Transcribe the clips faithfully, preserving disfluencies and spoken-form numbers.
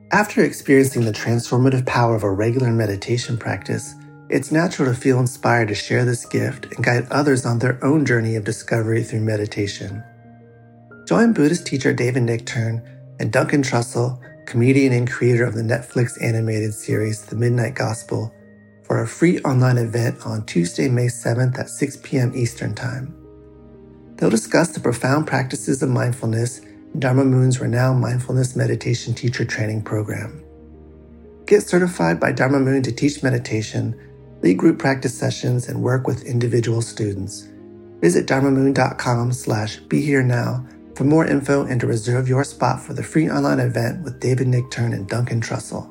After experiencing the transformative power of a regular meditation practice, it's natural to feel inspired to share this gift and guide others on their own journey of discovery through meditation. Join Buddhist teacher David Nichtern and Duncan Trussell, comedian and creator of the Netflix animated series The Midnight Gospel, for a free online event on Tuesday, May seventh at six p.m. Eastern Time. They'll discuss the profound practices of mindfulness in Dharma Moon's renowned mindfulness meditation teacher training program. Get certified by Dharma Moon to teach meditation, lead group practice sessions, and work with individual students. Visit dharmamoon.com slash be here now for more info and to reserve your spot for the free online event with David Nichtern and Duncan Trussell.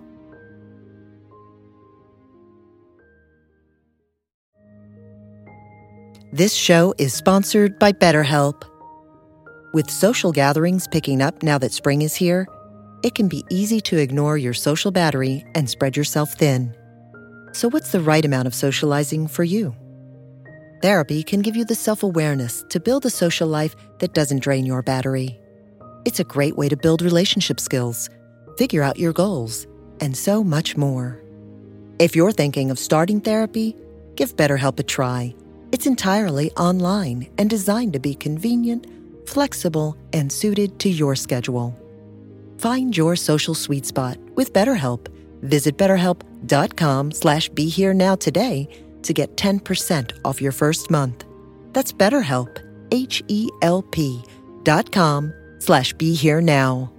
This show is sponsored by BetterHelp. With social gatherings picking up now that spring is here, it can be easy to ignore your social battery and spread yourself thin. So what's the right amount of socializing for you? Therapy can give you the self-awareness to build a social life that doesn't drain your battery. It's a great way to build relationship skills, figure out your goals, and so much more. If you're thinking of starting therapy, give BetterHelp a try. It's entirely online and designed to be convenient, flexible, and suited to your schedule. Find your social sweet spot with BetterHelp. Visit betterhelp.com slash be here now today to get ten percent off your first month. That's BetterHelp, H-E-L-P dot com slash be here now.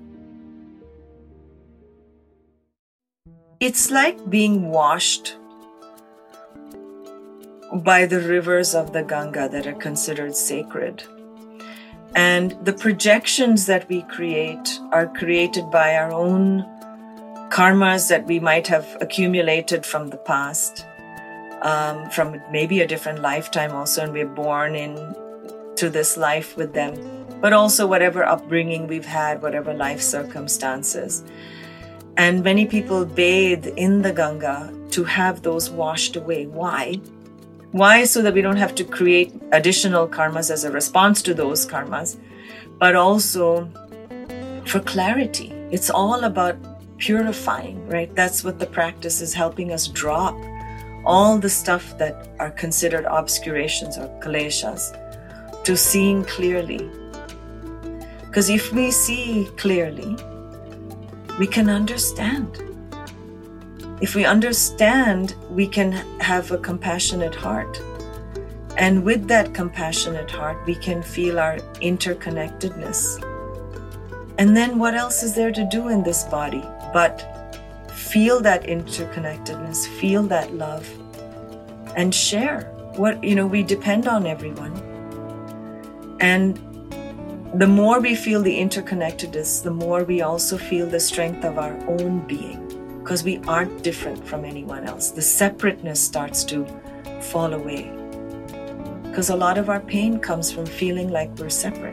It's like being washed by the rivers of the Ganga that are considered sacred. And the projections that we create are created by our own karmas that we might have accumulated from the past, um, from maybe a different lifetime also, and we're born into this life with them, but also whatever upbringing we've had, whatever life circumstances. And many people bathe in the Ganga to have those washed away. Why? Why? So that we don't have to create additional karmas as a response to those karmas, but also for clarity. It's all about purifying, right? That's what the practice is helping us drop. All the stuff that are considered obscurations or kleshas, to seeing clearly. Because if we see clearly, we can understand. If we understand, we can have a compassionate heart. And with that compassionate heart, we can feel our interconnectedness. And then what else is there to do in this body but feel that interconnectedness, feel that love, and share what, you know, we depend on everyone. And the more we feel the interconnectedness, the more we also feel the strength of our own being. Because we aren't different from anyone else. The separateness starts to fall away. Because a lot of our pain comes from feeling like we're separate.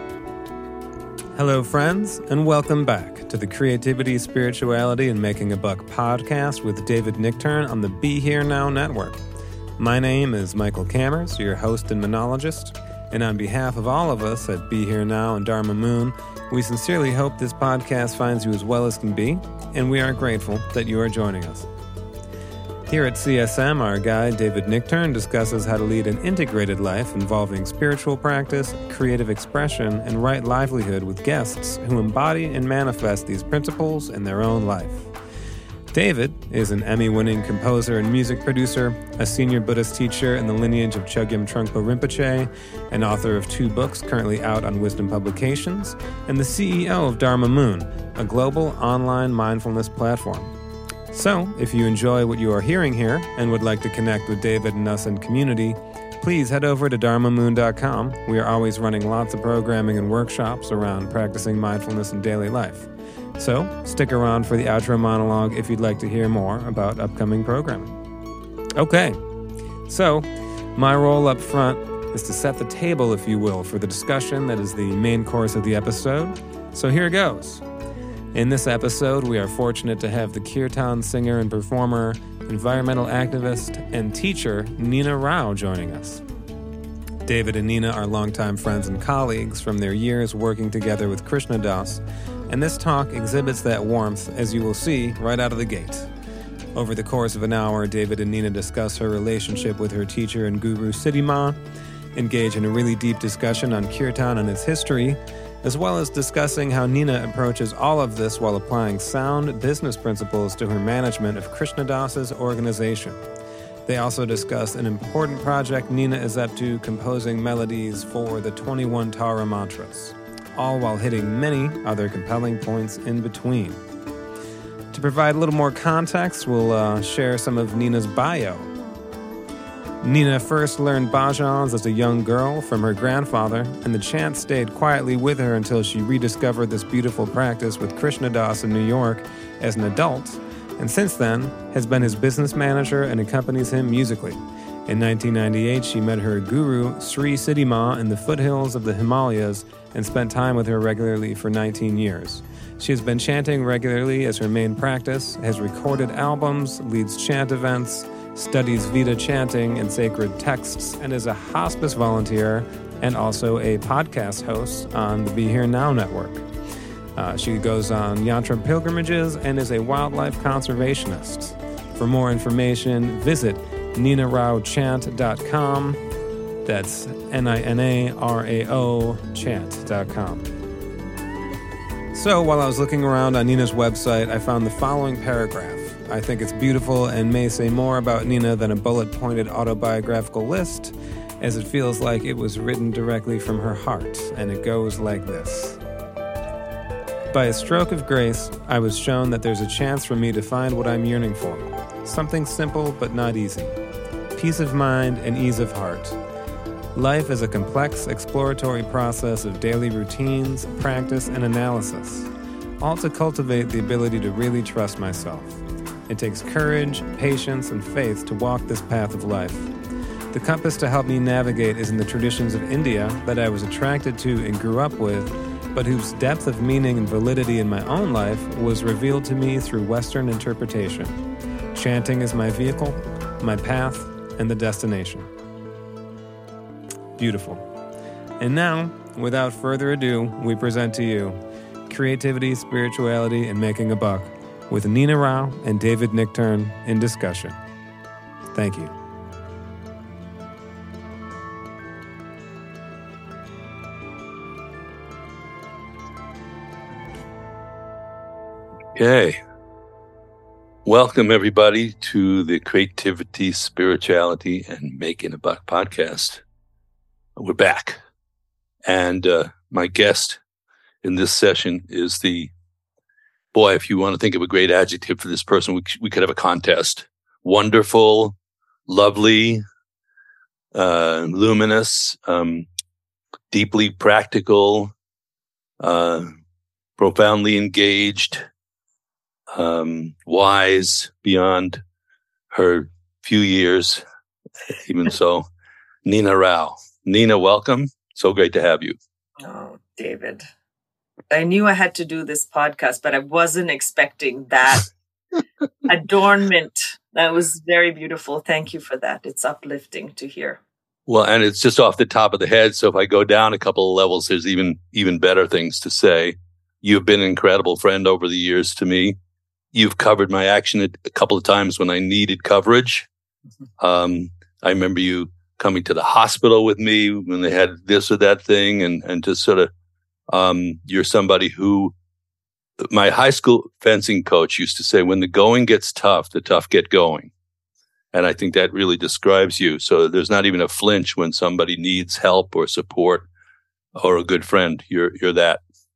Hello, friends, and welcome back to the Creativity, Spirituality, and Making a Buck podcast with David Nichtern on the Be Here Now Network. My name is Michael Cammers, your host and monologist, and on behalf of all of us at Be Here Now and Dharma Moon, we sincerely hope this podcast finds you as well as can be, and we are grateful that you are joining us. Here at C S M, our guide David Nichtern discusses how to lead an integrated life involving spiritual practice, creative expression, and right livelihood with guests who embody and manifest these principles in their own life. David is an Emmy-winning composer and music producer, a senior Buddhist teacher in the lineage of Chogyam Trungpa Rinpoche, an author of two books currently out on Wisdom Publications, and the C E O of Dharma Moon, a global online mindfulness platform. So, if you enjoy what you are hearing here and would like to connect with David and us in community, please head over to dharma moon dot com. We are always running lots of programming and workshops around practicing mindfulness in daily life. So, stick around for the outro monologue if you'd like to hear more about upcoming programming. Okay, so my role up front is to set the table, if you will, for the discussion that is the main course of the episode. So here goes. In this episode, we are fortunate to have the kirtan singer and performer, environmental activist, and teacher Nina Rao joining us. David and Nina are longtime friends and colleagues from their years working together with Krishna Das, and this talk exhibits that warmth, as you will see right out of the gate. Over the course of an hour, David and Nina discuss her relationship with her teacher and guru Siddhi Ma, engage in a really deep discussion on kirtan and its history, as well as discussing how Nina approaches all of this while applying sound business principles to her management of Krishna Das's organization. They also discuss an important project Nina is up to, composing melodies for the twenty-one Tara mantras, all while hitting many other compelling points in between. To provide a little more context, we'll uh, share some of Nina's bio. Nina first learned bhajans as a young girl from her grandfather, and the chant stayed quietly with her until she rediscovered this beautiful practice with Krishna Das in New York as an adult, and since then has been his business manager and accompanies him musically. In nineteen ninety-eight, she met her guru, Sri Siddhi Ma, in the foothills of the Himalayas and spent time with her regularly for nineteen years. She has been chanting regularly as her main practice, has recorded albums, leads chant events, studies Veda chanting and sacred texts, and is a hospice volunteer and also a podcast host on the Be Here Now network. Uh, she goes on yantra pilgrimages and is a wildlife conservationist. For more information, visit nina rao chant dot com. That's N I N A R A O chant dot com. So while I was looking around on Nina's website, I found the following paragraph. I think it's beautiful and may say more about Nina than a bullet-pointed autobiographical list, as it feels like it was written directly from her heart, and it goes like this. By a stroke of grace, I was shown that there's a chance for me to find what I'm yearning for. Something simple but not easy. Peace of mind and ease of heart. Life is a complex, exploratory process of daily routines, practice, and analysis, all to cultivate the ability to really trust myself. It takes courage, patience, and faith to walk this path of life. The compass to help me navigate is in the traditions of India that I was attracted to and grew up with, but whose depth of meaning and validity in my own life was revealed to me through Western interpretation. Chanting is my vehicle, my path, and the destination. Beautiful. And now, without further ado, we present to you Creativity, Spirituality, and Making a Buck with Nina Rao and David Nichtern in discussion. Thank you. Okay. Welcome, everybody, to the Creativity, Spirituality, and Making a Buck podcast. We're back. And uh, my guest in this session is the, boy, if you want to think of a great adjective for this person, we, we could have a contest. Wonderful, lovely, uh, luminous, um, deeply practical, uh, profoundly engaged, um, wise beyond her few years, even so. Nina Rao. Nina, welcome. So great to have you. Oh, David. I knew I had to do this podcast, but I wasn't expecting that adornment. That was very beautiful. Thank you for that. It's uplifting to hear. Well, and it's just off the top of the head. So if I go down a couple of levels, there's even, even better things to say. You've been an incredible friend over the years to me. You've covered my action a couple of times when I needed coverage. Mm-hmm. Um, I remember you coming to the hospital with me when they had this or that thing, and, and just sort of, um, you're somebody who, my high school fencing coach used to say, when the going gets tough, the tough get going. And I think that really describes you. So there's not even a flinch when somebody needs help or support or a good friend. You're, you're that.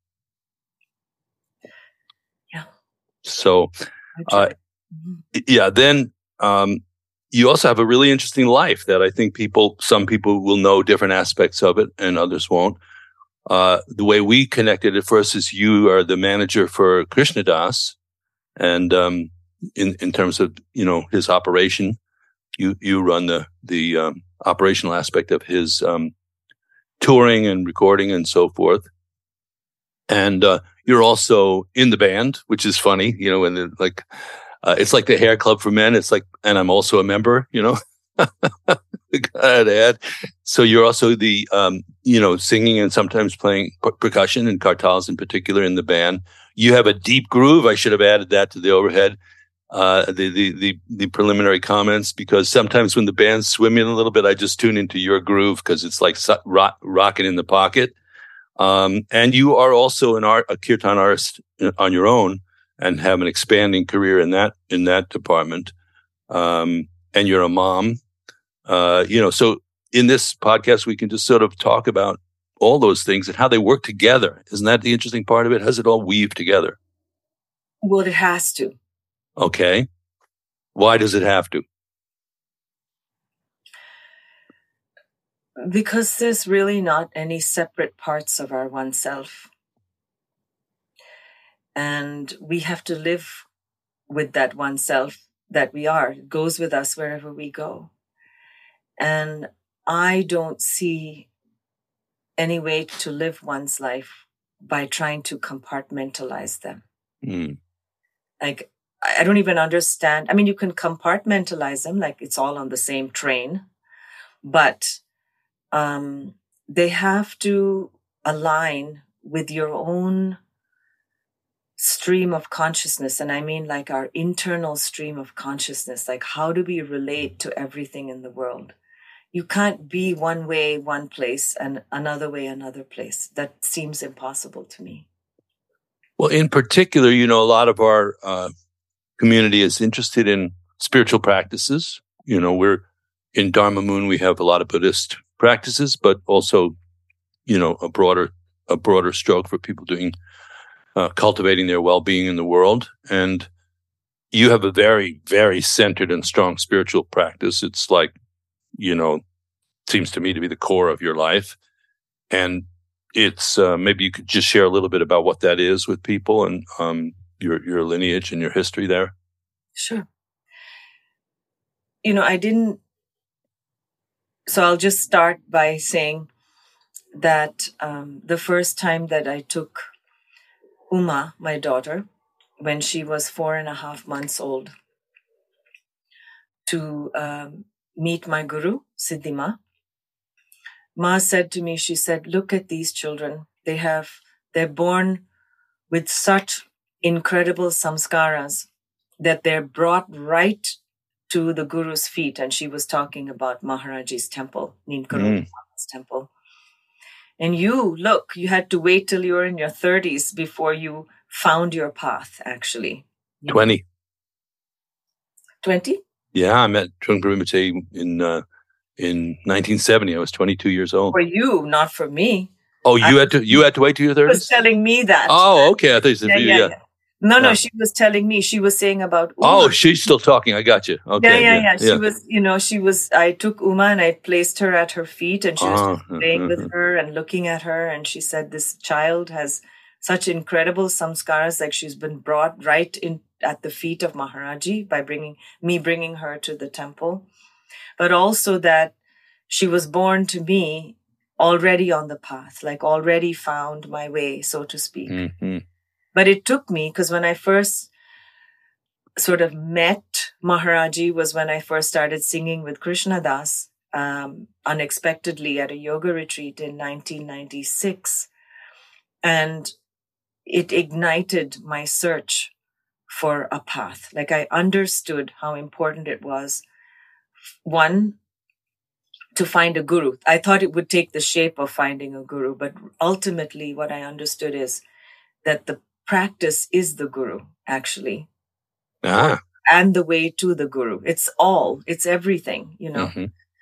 Yeah. So, uh, yeah, then, um, you also have a really interesting life that I think people, some people will know different aspects of it and others won't. Uh, the way we connected at first is you are the manager for Krishna Das, and um, in in terms of, you know, his operation, you you run the the um, operational aspect of his um, touring and recording and so forth. And uh, you're also in the band, which is funny, you know, and like. Uh, it's like the hair club for men. It's like, and I'm also a member, you know, God, Ed. So you're also the, um, you know, singing and sometimes playing per- percussion and kartals in particular in the band. You have a deep groove. I should have added that to the overhead, uh, the, the the the preliminary comments, because sometimes when the band's swimming a little bit, I just tune into your groove because it's like rock, rocking in the pocket. Um, and you are also an art, a kirtan artist on your own, and have an expanding career in that in that department. Um, and you're a mom. Uh, you know, so in this podcast, we can just sort of talk about all those things and how they work together. Isn't that the interesting part of it? How does it all weave together? Well, it has to. Okay. Why does it have to? Because there's really not any separate parts of our oneself. And we have to live with that oneself that we are. It goes with us wherever we go. And I don't see any way to live one's life by trying to compartmentalize them. Mm. Like, I don't even understand. I mean, you can compartmentalize them, like it's all on the same train, but um, they have to align with your own stream of consciousness. And I mean like our internal stream of consciousness. Like, how do we relate to everything in the world? You can't be one way, one place, and another way, another place. That seems impossible to me. Well, in particular, you know, a lot of our uh, community is interested in spiritual practices. You know, we're in Dharma Moon, we have a lot of Buddhist practices, but also, you know, a broader, a broader stroke for people doing, uh, cultivating their well-being in the world. And you have a very, very centered and strong spiritual practice. It's like, you know, seems to me to be the core of your life. And it's, uh, maybe you could just share a little bit about what that is with people and um, your, your lineage and your history there. Sure. You know, I didn't, so I'll just start by saying that um, the first time that I took Uma, my daughter, when she was four and a half months old, to um, meet my guru, Siddhi Ma. Ma said to me, she said, look at these children. They have, they're born with such incredible samskaras that they're brought right to the guru's feet. And she was talking about Maharaji's temple, Neemkaroli mm. temple. And you, look, you had to wait till you were in your thirties before you found your path, actually. twenty. twenty? Yeah, I met Trungpa Rinpoche in uh, in nineteen seventy. I was twenty-two years old. For you, not for me. Oh, you I, had to you had to wait till your thirties? She was telling me that. Oh, okay. I thought you said yeah, for you, yeah, yeah. yeah. No, no, yeah. she was telling me. She was saying about Uma. Oh, she's still talking. I got you. Okay. Yeah, yeah, yeah. yeah. She yeah. was, you know, she was, I took Uma and I placed her at her feet and she was uh, just playing uh, with uh, her and looking at her. And she said, this child has such incredible samskaras, like she's been brought right in at the feet of Maharaji by bringing me, bringing her to the temple. But also that she was born to me already on the path, like already found my way, so to speak. mm-hmm. But it took me, because when I first sort of met Maharaji was when I first started singing with Krishna Das um, unexpectedly at a yoga retreat in nineteen ninety-six. And it ignited my search for a path. Like I understood how important it was, one, to find a guru. I thought it would take the shape of finding a guru, but ultimately what I understood is that the practice is the guru, actually. Ah. And the way to the guru. It's all, it's everything, you know. Mm-hmm.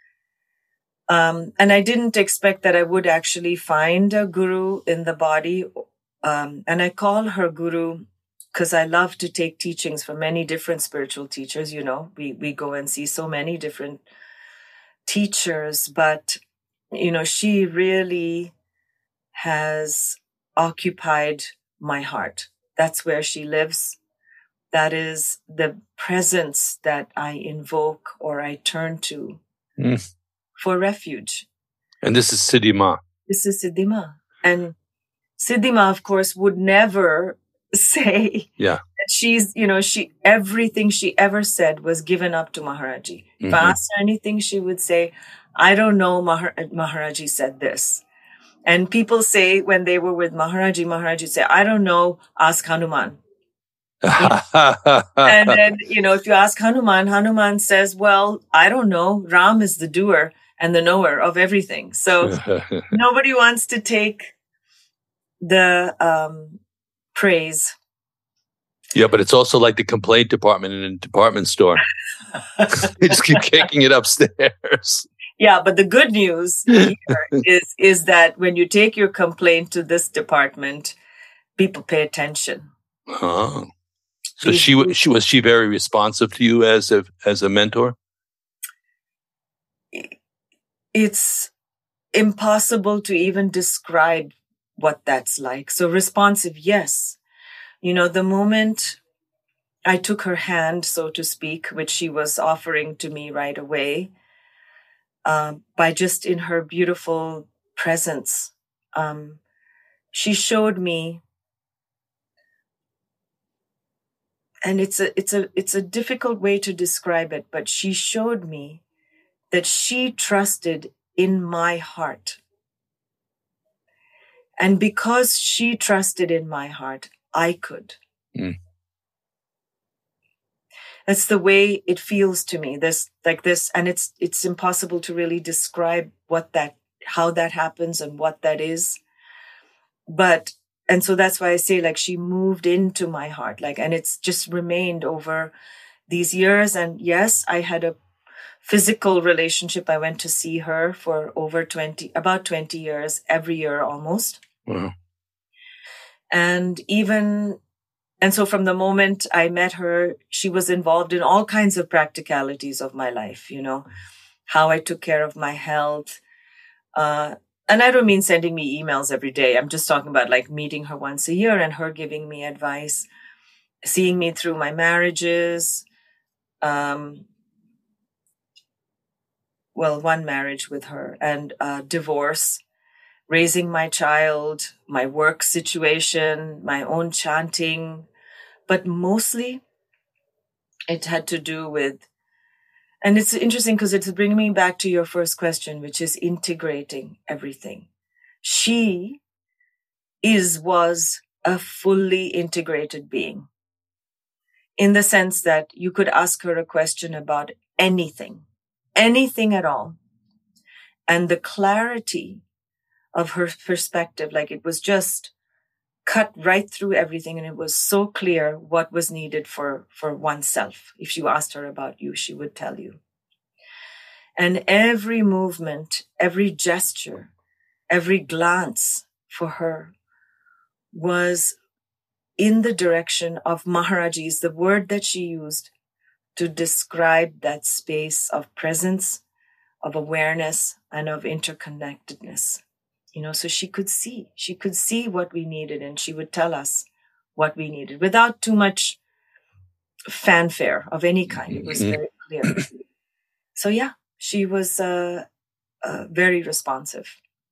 Um, and I didn't expect that I would actually find a guru in the body. Um, and I call her guru because I love to take teachings from many different spiritual teachers. You know, we, we go and see so many different teachers, but, you know, she really has occupied my heart. That's where she lives. That is the presence that I invoke or I turn to mm. for refuge. And this is Siddhi Ma. This is Siddhi Ma. And Siddhi Ma, of course, would never say yeah. that she's, you know, she, everything she ever said was given up to Maharaji. Mm-hmm. If I asked her anything, she would say, I don't know, Mahar- Maharaji said this. And people say when they were with Maharaji, Maharaji would say, I don't know, ask Hanuman. And then, you know, if you ask Hanuman, Hanuman says, well, I don't know. Ram is the doer and the knower of everything. So nobody wants to take the um, praise. Yeah, but it's also like the complaint department in a department store. They just keep kicking it upstairs. Yeah, but the good news here is, is that when you take your complaint to this department, people pay attention. Oh. So These, she, she was she very responsive to you as a as a mentor? It's impossible to even describe what that's like. So responsive, yes. You know, the moment I took her hand, so to speak, which she was offering to me right away, uh, by just in her beautiful presence, um, she showed me, and it's a it's a it's a difficult way to describe it, but she showed me that she trusted in my heart. And because she trusted in my heart, I could. Mm. That's the way it feels to me. This, like this, and it's it's impossible to really describe what that, how that happens and what that is. But, and so that's why I say, like, she moved into my heart, like, and it's just remained over these years. And yes, I had a physical relationship. I went to see her for over twenty, about twenty years, every year almost. Wow. And even, and so from the moment I met her, she was involved in all kinds of practicalities of my life, you know, how I took care of my health. Uh, and I don't mean sending me emails every day. I'm just talking about like meeting her once a year and her giving me advice, seeing me through my marriages. Um, well, one marriage with her and uh, divorce. Raising my child, my work situation, my own chanting. But mostly it had to do with, and it's interesting because it's bringing me back to your first question, which is integrating everything. She is, was a fully integrated being in the sense that you could ask her a question about anything, anything at all. And the clarity of her perspective, like it was just cut right through everything. And it was so clear what was needed for, for oneself. If you asked her about you, she would tell you. And every movement, every gesture, every glance for her was in the direction of Maharaji's, the word that she used to describe that space of presence, of awareness, and of interconnectedness. You know, so she could see, she could see what we needed, and she would tell us what we needed without too much fanfare of any kind. It was very clear. So yeah, she was uh, uh, very responsive.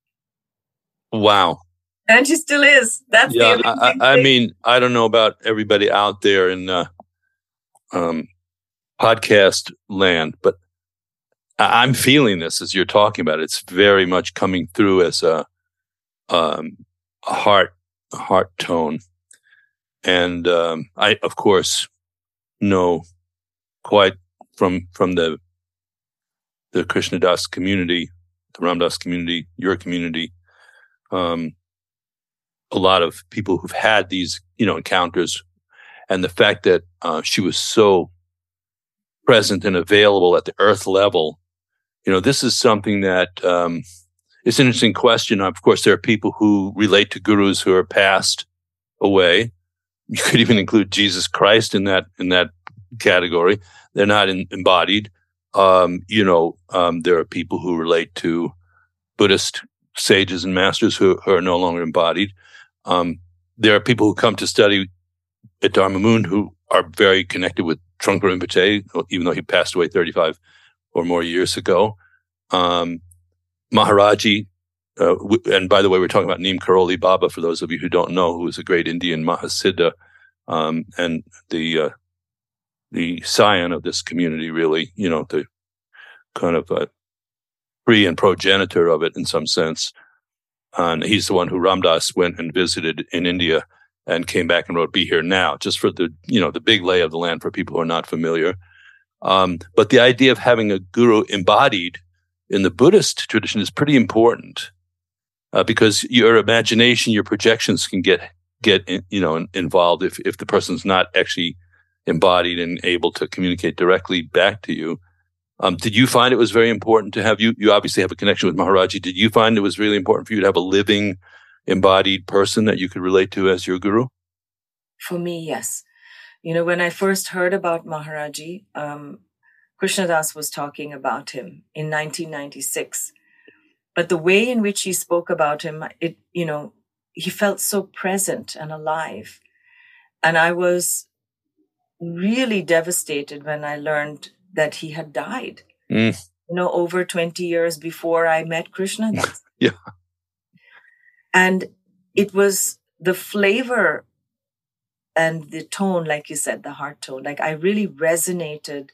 Wow. And she still is. That's yeah, the I, I, I mean, I don't know about everybody out there in uh, um, podcast land, but I'm feeling this as you're talking about it. It's very much coming through as a, um, a heart, a heart tone. And um, I, of course, know quite from from the the Krishnadas community, the Ramdas community, your community, um, a lot of people who've had these, you know, encounters, and the fact that uh, she was so present and available at the earth level. You know, this is something that um, it's an interesting question. Of course, there are people who relate to gurus who are passed away. You could even include Jesus Christ in that in that category. They're not in, embodied. Um, you know, um, there are people who relate to Buddhist sages and masters who, who are no longer embodied. Um, there are people who come to study at Dharma Moon who are very connected with Trungpa Rinpoche, even though he passed away thirty-five or more years ago. Um, Maharaji, uh, w- and by the way, we're talking about Neem Karoli Baba, for those of you who don't know, who was a great Indian Mahasiddha, um, and the uh, the scion of this community, really, you know, the kind of uh, pre and progenitor of it in some sense. And he's the one who Ram Dass went and visited in India and came back and wrote Be Here Now, just for the, you know, the big lay of the land for people who are not familiar. Um, but the idea of having a guru embodied in the Buddhist tradition is pretty important uh, because your imagination, your projections can get, get you know, involved if, if the person's not actually embodied and able to communicate directly back to you. Um, did you find it was very important to have you, you obviously have a connection with Maharaji. Did you find it was really important for you to have a living, embodied person that you could relate to as your guru? For me, yes. You know, when I first heard about Maharaji, um, Krishnadas was talking about him in nineteen ninety-six. But the way in which he spoke about him, it, you know, he felt so present and alive. And I was really devastated when I learned that he had died, mm. you know, over twenty years before I met Krishnadas. Yeah. And it was the flavor and the tone, like you said, the heart tone. Like I really resonated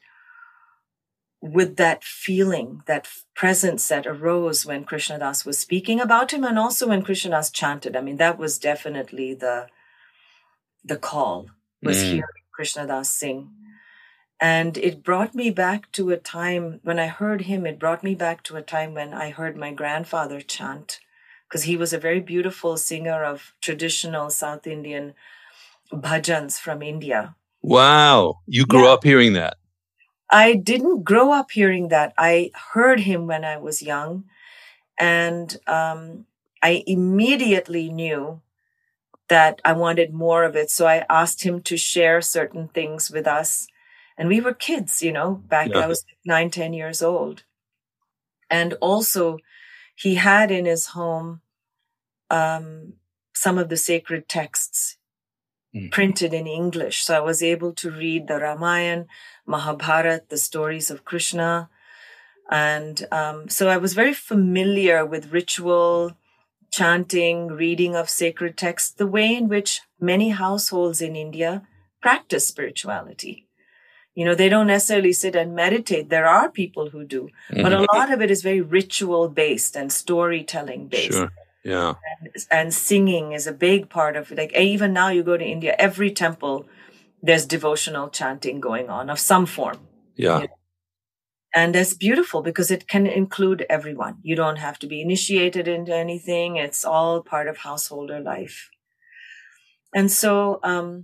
with that feeling, that presence that arose when Krishnadas was speaking about him, and also when Krishnadas chanted. I mean, that was definitely the the call, was mm. hearing Krishnadas sing. And it brought me back to a time, when I heard him, it brought me back to a time when I heard my grandfather chant, because he was a very beautiful singer of traditional South Indian bhajans from India. Wow. You grew yeah. up hearing that? I didn't grow up hearing that. I heard him when I was young, and um, I immediately knew that I wanted more of it. So I asked him to share certain things with us. And we were kids, you know, back yeah. I was nine, ten years old. And also he had in his home um, some of the sacred texts mm. printed in English. So I was able to read the Ramayana, Mahabharata, the stories of Krishna. And um, so I was very familiar with ritual, chanting, reading of sacred texts, the way in which many households in India practice spirituality. You know, they don't necessarily sit and meditate. There are people who do, mm-hmm. but a lot of it is very ritual based and storytelling based. Sure. Yeah. And, and singing is a big part of it. Like even now you go to India, every temple, there's devotional chanting going on of some form. Yeah. You know? And that's beautiful because it can include everyone. You don't have to be initiated into anything. It's all part of householder life. And so, um,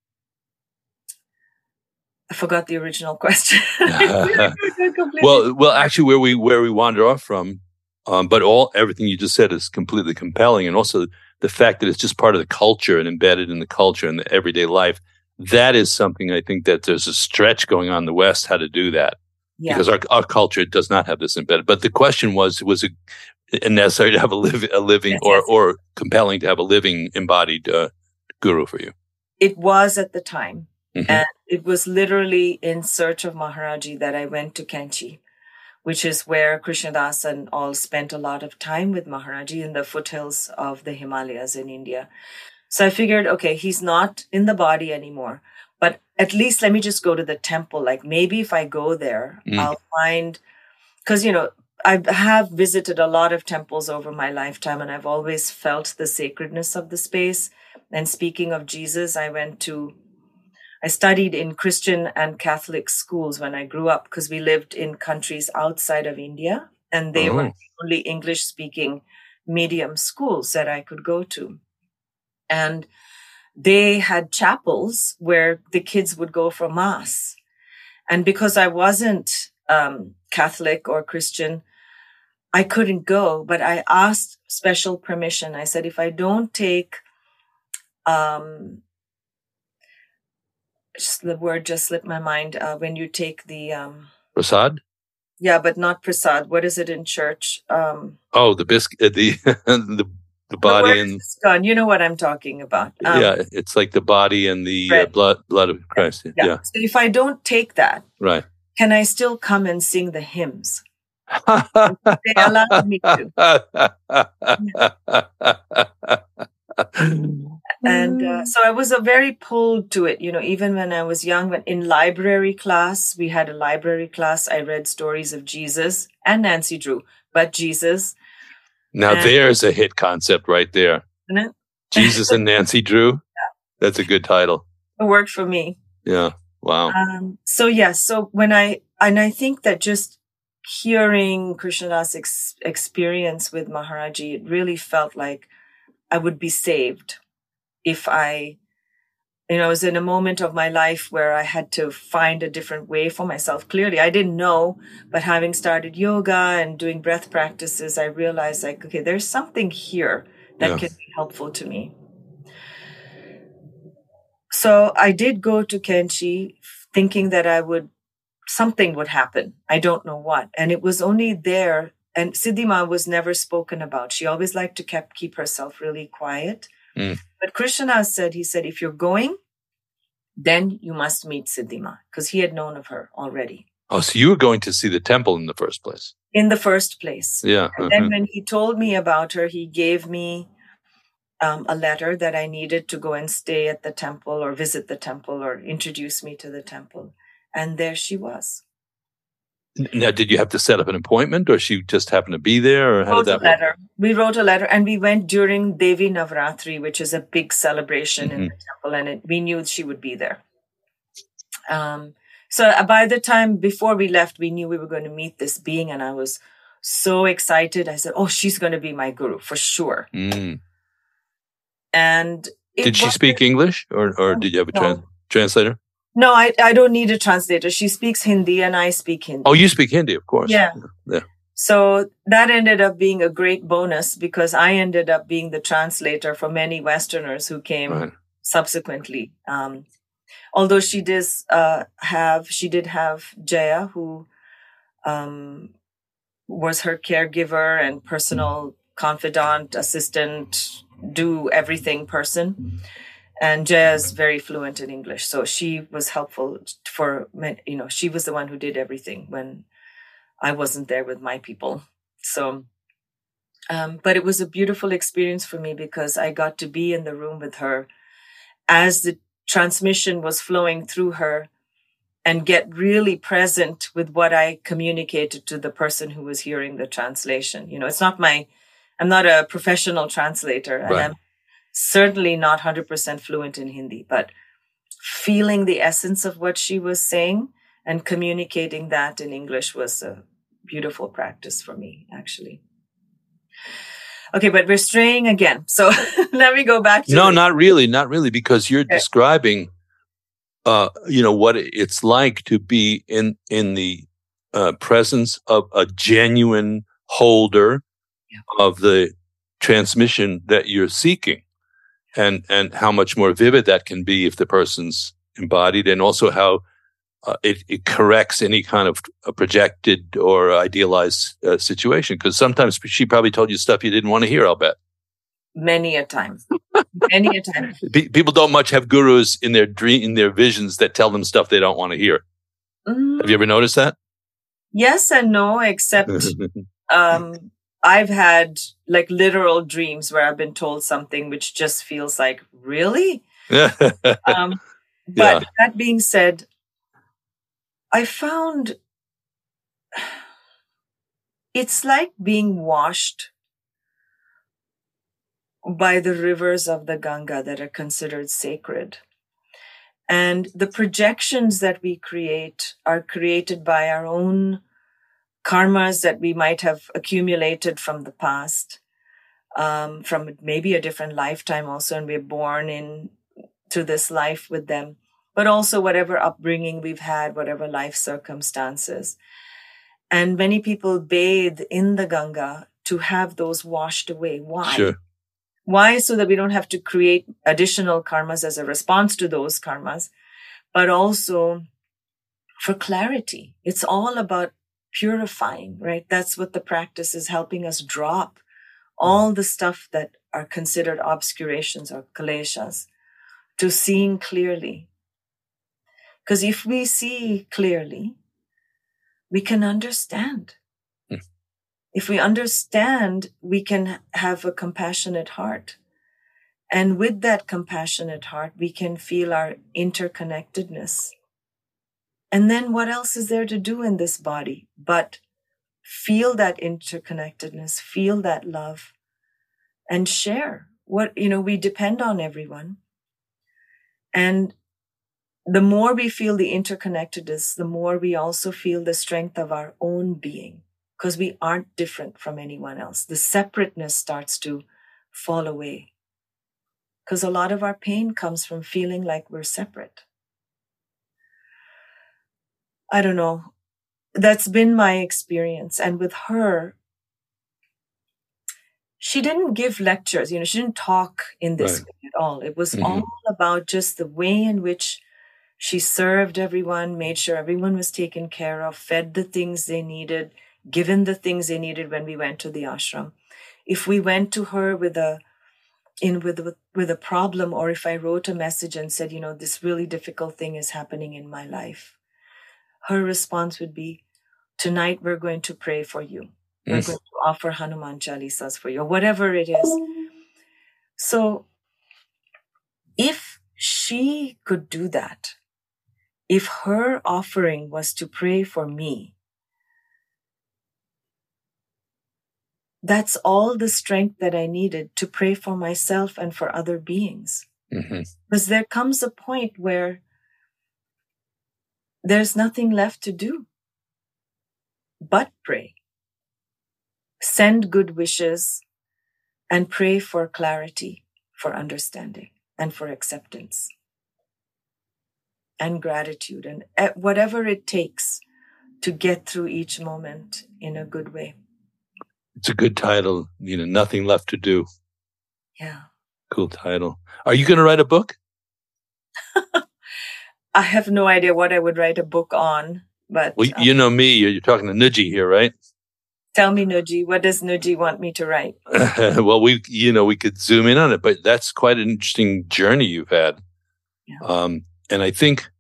I forgot the original question. well, well, actually, where we where we wander off from, um, but all everything you just said is completely compelling, and also the fact that it's just part of the culture and embedded in the culture and the everyday life. That is something I think that there's a stretch going on in the West how to do that, yeah. because our our culture does not have this embedded. But the question was: was it necessary to have a live a living yes, or yes. or compelling to have a living embodied uh, guru for you? It was at the time. Mm-hmm. And it was literally in search of Maharaji that I went to Kainchi, which is where Krishnadas and all spent a lot of time with Maharaji in the foothills of the Himalayas in India. So I figured, okay, he's not in the body anymore, but at least let me just go to the temple. Like maybe if I go there, mm. I'll find, because, you know, I have visited a lot of temples over my lifetime, and I've always felt the sacredness of the space. And speaking of Jesus, I went to I studied in Christian and Catholic schools when I grew up because we lived in countries outside of India, and they oh. were only English-speaking medium schools that I could go to. And they had chapels where the kids would go for Mass. And because I wasn't um, Catholic or Christian, I couldn't go, but I asked special permission. I said, if I don't take... Um, Just the word just slipped my mind. Uh, when you take the um, prasad, yeah, but not prasad. What is it in church? Um, oh, the biscuit, uh, the the the body the and gone. You know what I'm talking about. Um, yeah, it's like the body and the uh, blood blood of Christ. Yeah. yeah. So if I don't take that, right, can I still come and sing the hymns? They allowed me to. And uh, so I was uh, very pulled to it, you know, even when I was young. When in library class, we had a library class. I read stories of Jesus and Nancy Drew, but Jesus. Now And- there's a hit concept right there. Isn't it? Jesus and Nancy Drew. Yeah. That's a good title. It worked for me. Yeah. Wow. Um, so yes, yeah, so when I, and I think that just hearing Krishnadas' ex- experience with Maharaji, it really felt like I would be saved if I, you know, I was in a moment of my life where I had to find a different way for myself. Clearly, I didn't know, but having started yoga and doing breath practices, I realized like, okay, there's something here that yeah. can be helpful to me. So I did go to Kainchi thinking that I would, something would happen. I don't know what. And it was only there, and Siddhima was never spoken about. She always liked to keep, keep herself really quiet. Mm. But Krishnadas said, he said, if you're going, then you must meet Siddhima, because he had known of her already. Oh, so you were going to see the temple in the first place? In the first place. Yeah. And uh-huh. then when he told me about her, he gave me um, a letter that I needed to go and stay at the temple or visit the temple or introduce me to the temple. And there she was. Now, did you have to set up an appointment, or she just happened to be there, or how wrote did that a letter. Work? We wrote a letter, and we went during Devi Navratri, which is a big celebration mm-hmm. in the temple, and it, we knew she would be there. Um, so by the time before we left, we knew we were going to meet this being, and I was so excited. I said, "Oh, she's going to be my guru for sure." Mm. And did she speak English, or or did you have a no. trans- translator? No, I, I don't need a translator. She speaks Hindi and I speak Hindi. Oh, you speak Hindi, of course. Yeah. yeah. So that ended up being a great bonus because I ended up being the translator for many Westerners who came right. subsequently. Um, although she did uh, have, she did have Jaya, who um, was her caregiver and personal confidant, assistant, do everything person. And Jaya is very fluent in English. So she was helpful for, you know, she was the one who did everything when I wasn't there with my people. So, um, but it was a beautiful experience for me because I got to be in the room with her as the transmission was flowing through her and get really present with what I communicated to the person who was hearing the translation. You know, it's not my, I'm not a professional translator. Right. And I'm certainly not one hundred percent fluent in Hindi, but feeling the essence of what she was saying and communicating that in English was a beautiful practice for me, actually. Okay, but we're straying again. So let me go back to No, the- not really, not really, because you're okay. describing, uh, you know, what it's like to be in, in the uh, presence of a genuine holder yeah. of the transmission that you're seeking. And and how much more vivid that can be if the person's embodied, and also how uh, it, it corrects any kind of a projected or idealized uh, situation. Because sometimes she probably told you stuff you didn't want to hear, I'll bet. Many a time. Many a time. P- people don't much have gurus in their dream, in their visions that tell them stuff they don't want to hear. Mm. Have you ever noticed that? Yes and no, except... um, I've had like literal dreams where I've been told something which just feels like, really? um, but yeah. that being said, I found it's like being washed by the rivers of the Ganga that are considered sacred. And the projections that we create are created by our own karmas that we might have accumulated from the past, um, from maybe a different lifetime also, and we're born in to this life with them, but also whatever upbringing we've had, whatever life circumstances. And many people bathe in the Ganga to have those washed away. Why? Sure. Why? So that we don't have to create additional karmas as a response to those karmas, but also for clarity. It's all about purifying, right? That's what the practice is helping us drop all the stuff that are considered obscurations or kleshas to seeing clearly. Because if we see clearly, we can understand. Mm. If we understand, we can have a compassionate heart. And with that compassionate heart, we can feel our interconnectedness. And then what else is there to do in this body but feel that interconnectedness, feel that love, and share what, you know, we depend on everyone. And the more we feel the interconnectedness, the more we also feel the strength of our own being, because we aren't different from anyone else. The separateness starts to fall away, because a lot of our pain comes from feeling like we're separate. I don't know. That's been my experience. And with her, she didn't give lectures, you know, she didn't talk in this Right. way at all. It was Mhm. all about just the way in which she served everyone, made sure everyone was taken care of, fed the things they needed, given the things they needed when we went to the ashram. If we went to her with a in with, with with a problem, or if I wrote a message and said, you know, this really difficult thing is happening in my life, her response would be, tonight we're going to pray for you. We're Mm. going to offer Hanuman Chalisas for you, or whatever it is. So if she could do that, if her offering was to pray for me, that's all the strength that I needed to pray for myself and for other beings. Mhm. Because there comes a point where there's nothing left to do but pray. Send good wishes and pray for clarity, for understanding, and for acceptance and gratitude, and whatever it takes to get through each moment in a good way. It's a good title, you know, Nothing Left to Do. Yeah. Cool title. Are you going to write a book? I have no idea what I would write a book on, but Well, um, you know me, you're, you're talking to Nuji here, right? tell me, Nuji, what does Nuji want me to write? Well, we, you know, we could zoom in on it, but that's quite an interesting journey you've had. Yeah. Um, and I think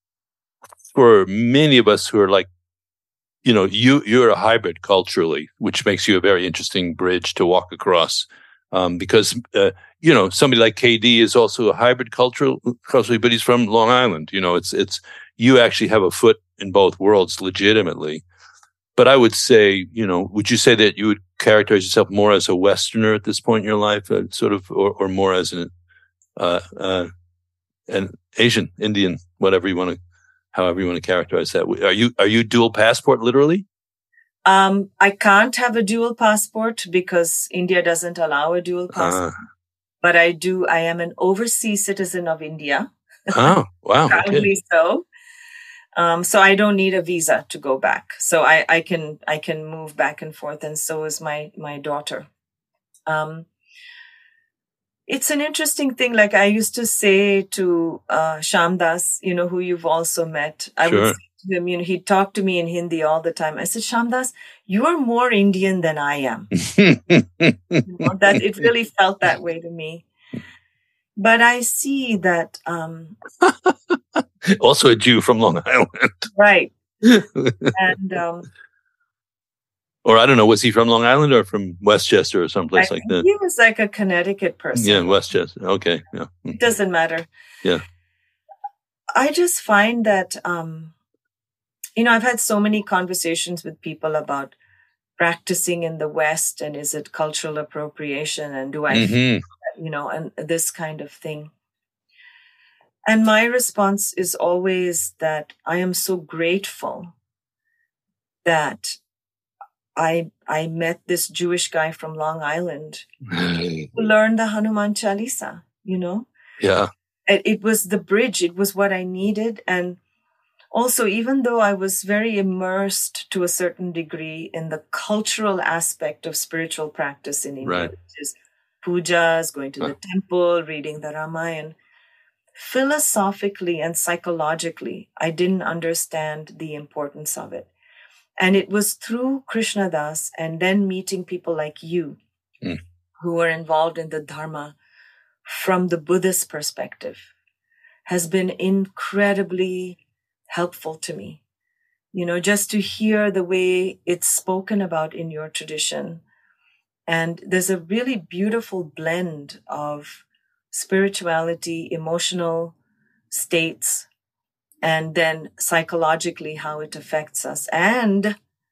for many of us who are like, you know, you, you're a hybrid culturally, which makes you a very interesting bridge to walk across. Um, because, uh, you know, somebody like K D is also a hybrid cultural, culturally, but he's from Long Island. You know, it's, it's, you actually have a foot in both worlds legitimately. But I would say, you know, would you say that you would characterize yourself more as a Westerner at this point in your life, uh, sort of, or, or more as an, uh, uh, an Asian, Indian, whatever you want to, however you want to characterize that? Are you, are you dual passport literally? Um, I can't have a dual passport because India doesn't allow a dual passport. Uh, But I do, I am an overseas citizen of India. oh, wow. Okay. Proudly so. Um, so I don't need a visa to go back. So I, I can, I can move back and forth. And so is my, my daughter. Um, it's an interesting thing. Like I used to say to, uh, Shamdas, you know, who you've also met, I Sure. would say to him, you know, he'd talk to me in Hindi all the time. I said, Shamdas, you are more Indian than I am. You know, that it really felt that way to me. But I see that, um, Also a Jew from Long Island. right. And, um, Or I don't know, was he from Long Island or from Westchester or someplace I like think that? he was like a Connecticut person. Yeah, Westchester. Okay. Yeah. It doesn't matter. Yeah. I just find that, um, you know, I've had so many conversations with people about practicing in the West and is it cultural appropriation and do I, Mm-hmm. feel that, you know, and this kind of thing. And my response is always that I am so grateful that I I met this Jewish guy from Long Island who learned the Hanuman Chalisa, you know. Yeah. It, it was the bridge. It was what I needed. And also, even though I was very immersed to a certain degree in the cultural aspect of spiritual practice in India, Right. which is pujas, going to Huh. the temple, reading the Ramayana, philosophically and psychologically, I didn't understand the importance of it. And it was through Krishna Das and then meeting people like you Mm. who were involved in the Dharma from the Buddhist perspective has been incredibly helpful to me. You know, just to hear the way it's spoken about in your tradition. And there's a really beautiful blend of spirituality, emotional states, and then psychologically how it affects us. And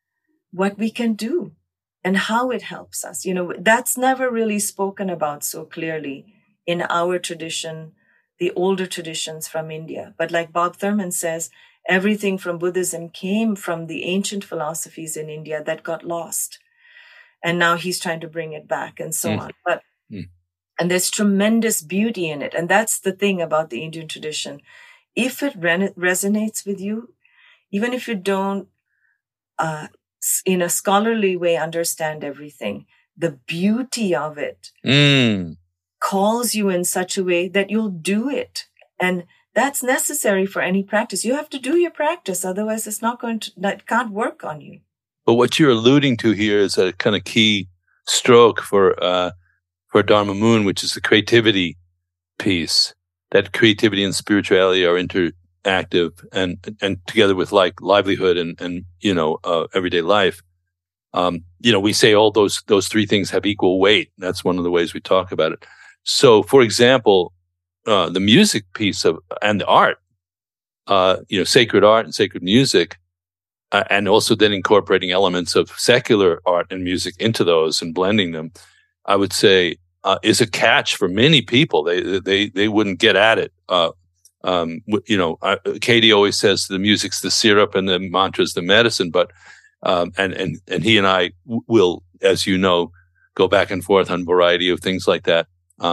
what we can do and how it helps us. You know, that's never really spoken about so clearly in our tradition, the older traditions from India. But like Bob Thurman says, everything from Buddhism came from the ancient philosophies in India that got lost. And now he's trying to bring it back and so mm. on. But mm. And there's tremendous beauty in it. And that's the thing about the Indian tradition. If it re- resonates with you, even if you don't, uh, in a scholarly way, understand everything, the beauty of it mm. calls you in such a way that you'll do it. And that's necessary for any practice. You have to do your practice. Otherwise, it's not going to, it can't work on you. But what you're alluding to here is a kind of key stroke for, uh, for Dharma Moon, which is the creativity piece. That creativity and spirituality are interactive, and and together with like livelihood and and you know uh, everyday life. Um, you know, we say all those those three things have equal weight. That's one of the ways we talk about it. So, for example, uh, the music piece of and the art, uh, you know, sacred art and sacred music, uh, and also then incorporating elements of secular art and music into those and blending them, I would say, uh, is a catch for many people. They they they wouldn't get at it. Uh, um, you know, uh, Katie always says the music's the syrup and the mantra's the medicine. But um, and and and he and I will, as you know, go back and forth on a variety of things like that.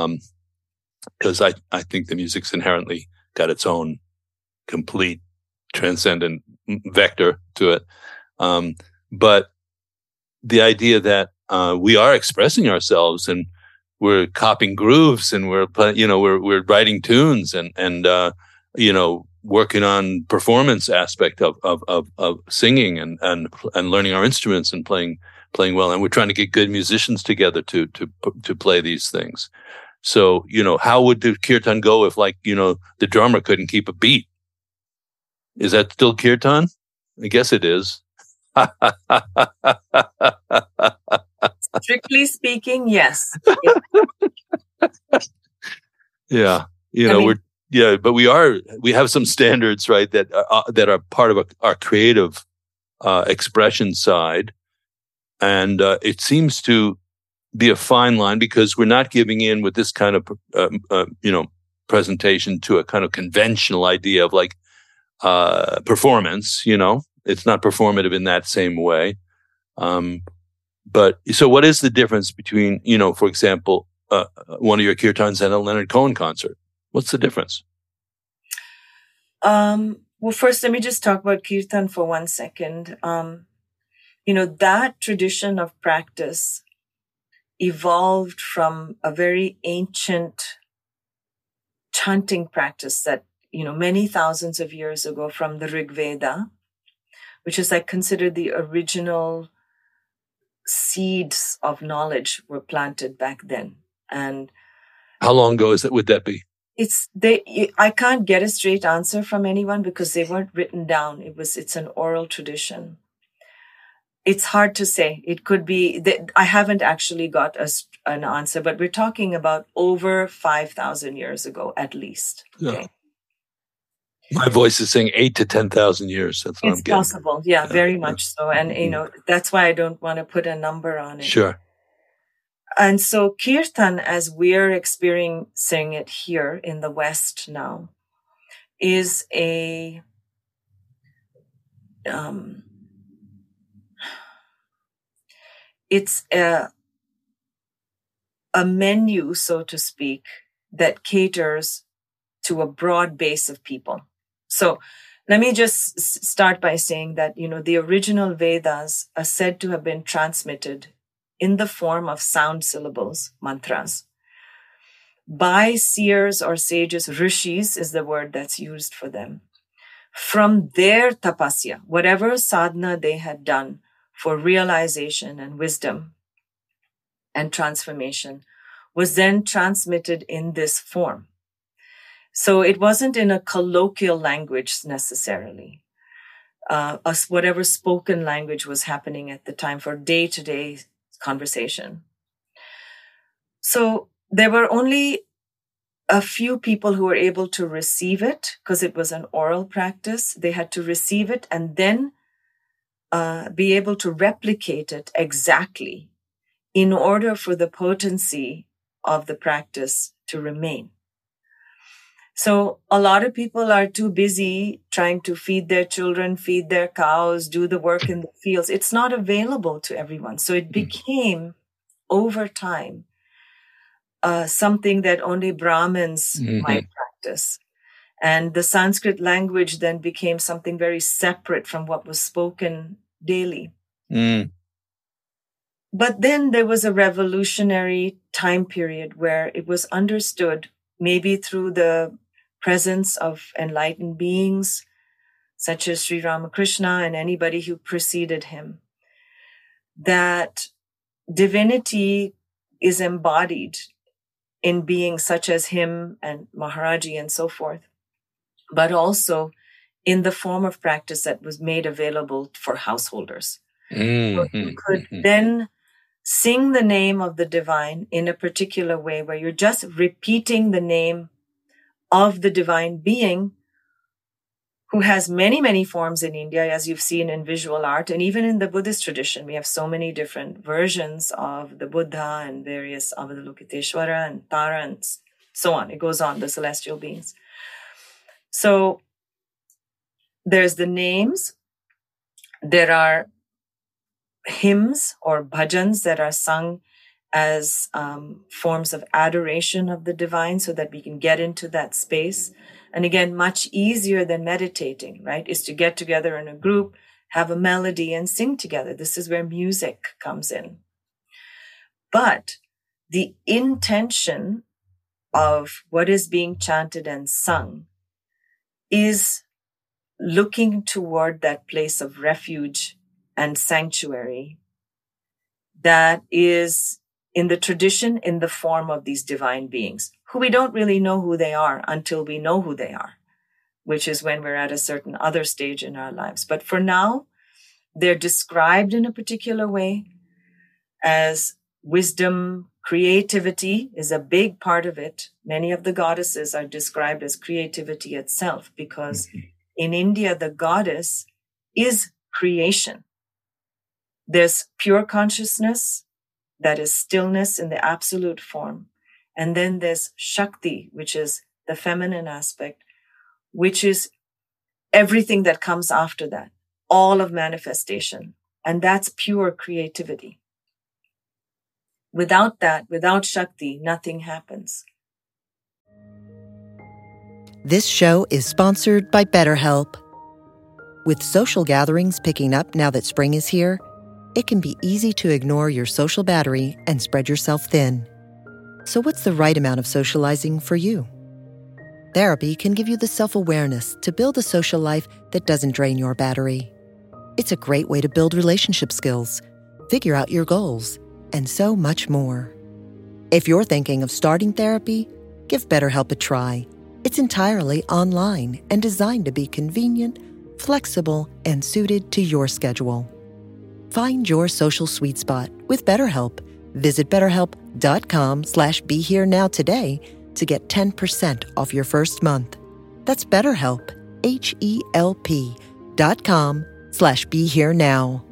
Because um, I I think the music's inherently got its own complete transcendent vector to it. Um, but the idea that uh, we are expressing ourselves and we're copying grooves and we're, you know, we're, we're writing tunes and, and, uh, you know, working on performance aspect of, of, of, of singing and, and, and learning our instruments and playing, playing well. And we're trying to get good musicians together to, to, to play these things. So, you know, how would the kirtan go if, like, you know, the drummer couldn't keep a beat? Is that still kirtan? I guess it is. Strictly speaking, yes. Yeah, you know, I mean, we're yeah, but we are we have some standards, right? That are, uh, that are part of a, our creative uh, expression side, and uh, it seems to be a fine line because we're not giving in with this kind of uh, uh, you know presentation to a kind of conventional idea of like uh, performance. You know, it's not performative in that same way. Um, But so what is the difference between, you know, for example, uh, one of your kirtans and a Leonard Cohen concert? What's the difference? Um, well, first, let me just talk about kirtan for one second. Um, you know, that tradition of practice evolved from a very ancient chanting practice that, you know, many thousands of years ago from the Rig Veda, which is like considered the original seeds of knowledge were planted back then. And how long ago is that? Would that be? It's they. I can't get a straight answer from anyone because they weren't written down. It was. It's an oral tradition. It's hard to say. It could be that I haven't actually got a, an answer, but we're talking about over five thousand years ago at least. Okay. Yeah. My voice is saying eight to ten thousand years. That's what it's I'm getting. It's possible, yeah, yeah, very much so. And you know, that's why I don't want to put a number on it. Sure. And so kirtan, as we're experiencing it here in the West now, is a um, it's a a menu, so to speak, that caters to a broad base of people. So let me just start by saying that, you know, the original Vedas are said to have been transmitted in the form of sound syllables, mantras, by seers or sages. Rishis is the word that's used for them. From their tapasya, whatever sadhana they had done for realization and wisdom and transformation, was then transmitted in this form. So it wasn't in a colloquial language necessarily. Uh, us, whatever spoken language was happening at the time for day-to-day conversation. So there were only a few people who were able to receive it because it was an oral practice. They had to receive it and then uh, be able to replicate it exactly in order for the potency of the practice to remain. So a lot of people are too busy trying to feed their children, feed their cows, do the work in the fields. It's not available to everyone. So it became, over time, uh, something that only Brahmins mm-hmm. might practice. And the Sanskrit language then became something very separate from what was spoken daily. Mm. But then there was a revolutionary time period where it was understood, maybe through the presence of enlightened beings, such as Sri Ramakrishna and anybody who preceded him, that divinity is embodied in beings such as him and Maharaji and so forth, but also in the form of practice that was made available for householders. Mm-hmm. So you could mm-hmm. then sing the name of the divine in a particular way where you're just repeating the name of the divine being, who has many, many forms in India, as you've seen in visual art. And even in the Buddhist tradition, we have so many different versions of the Buddha and various Avalokiteshvara and Tara and so on. It goes on, the celestial beings. So there's the names. There are hymns or bhajans that are sung as um, forms of adoration of the divine so that we can get into that space. And again, much easier than meditating, right, is to get together in a group, have a melody and sing together. This is where music comes in. But the intention of what is being chanted and sung is looking toward that place of refuge and sanctuary that is in the tradition, in the form of these divine beings, who we don't really know who they are until we know who they are, which is when we're at a certain other stage in our lives. But for now, they're described in a particular way as wisdom. Creativity is a big part of it. Many of the goddesses are described as creativity itself, because mm-hmm. in India, the goddess is creation. There's pure consciousness, that is stillness in the absolute form. And then there's Shakti, which is the feminine aspect, which is everything that comes after that, all of manifestation. And that's pure creativity. Without that, without Shakti, nothing happens. This show is sponsored by BetterHelp. With social gatherings picking up now that spring is here, it can be easy to ignore your social battery and spread yourself thin. So what's the right amount of socializing for you? Therapy can give you the self-awareness to build a social life that doesn't drain your battery. It's a great way to build relationship skills, figure out your goals, and so much more. If you're thinking of starting therapy, give BetterHelp a try. It's entirely online and designed to be convenient, flexible, and suited to your schedule. Find your social sweet spot with BetterHelp. Visit betterhelp.com slash be here now today to get ten percent off your first month. That's BetterHelp, H-E-L-P dot com slash be here now.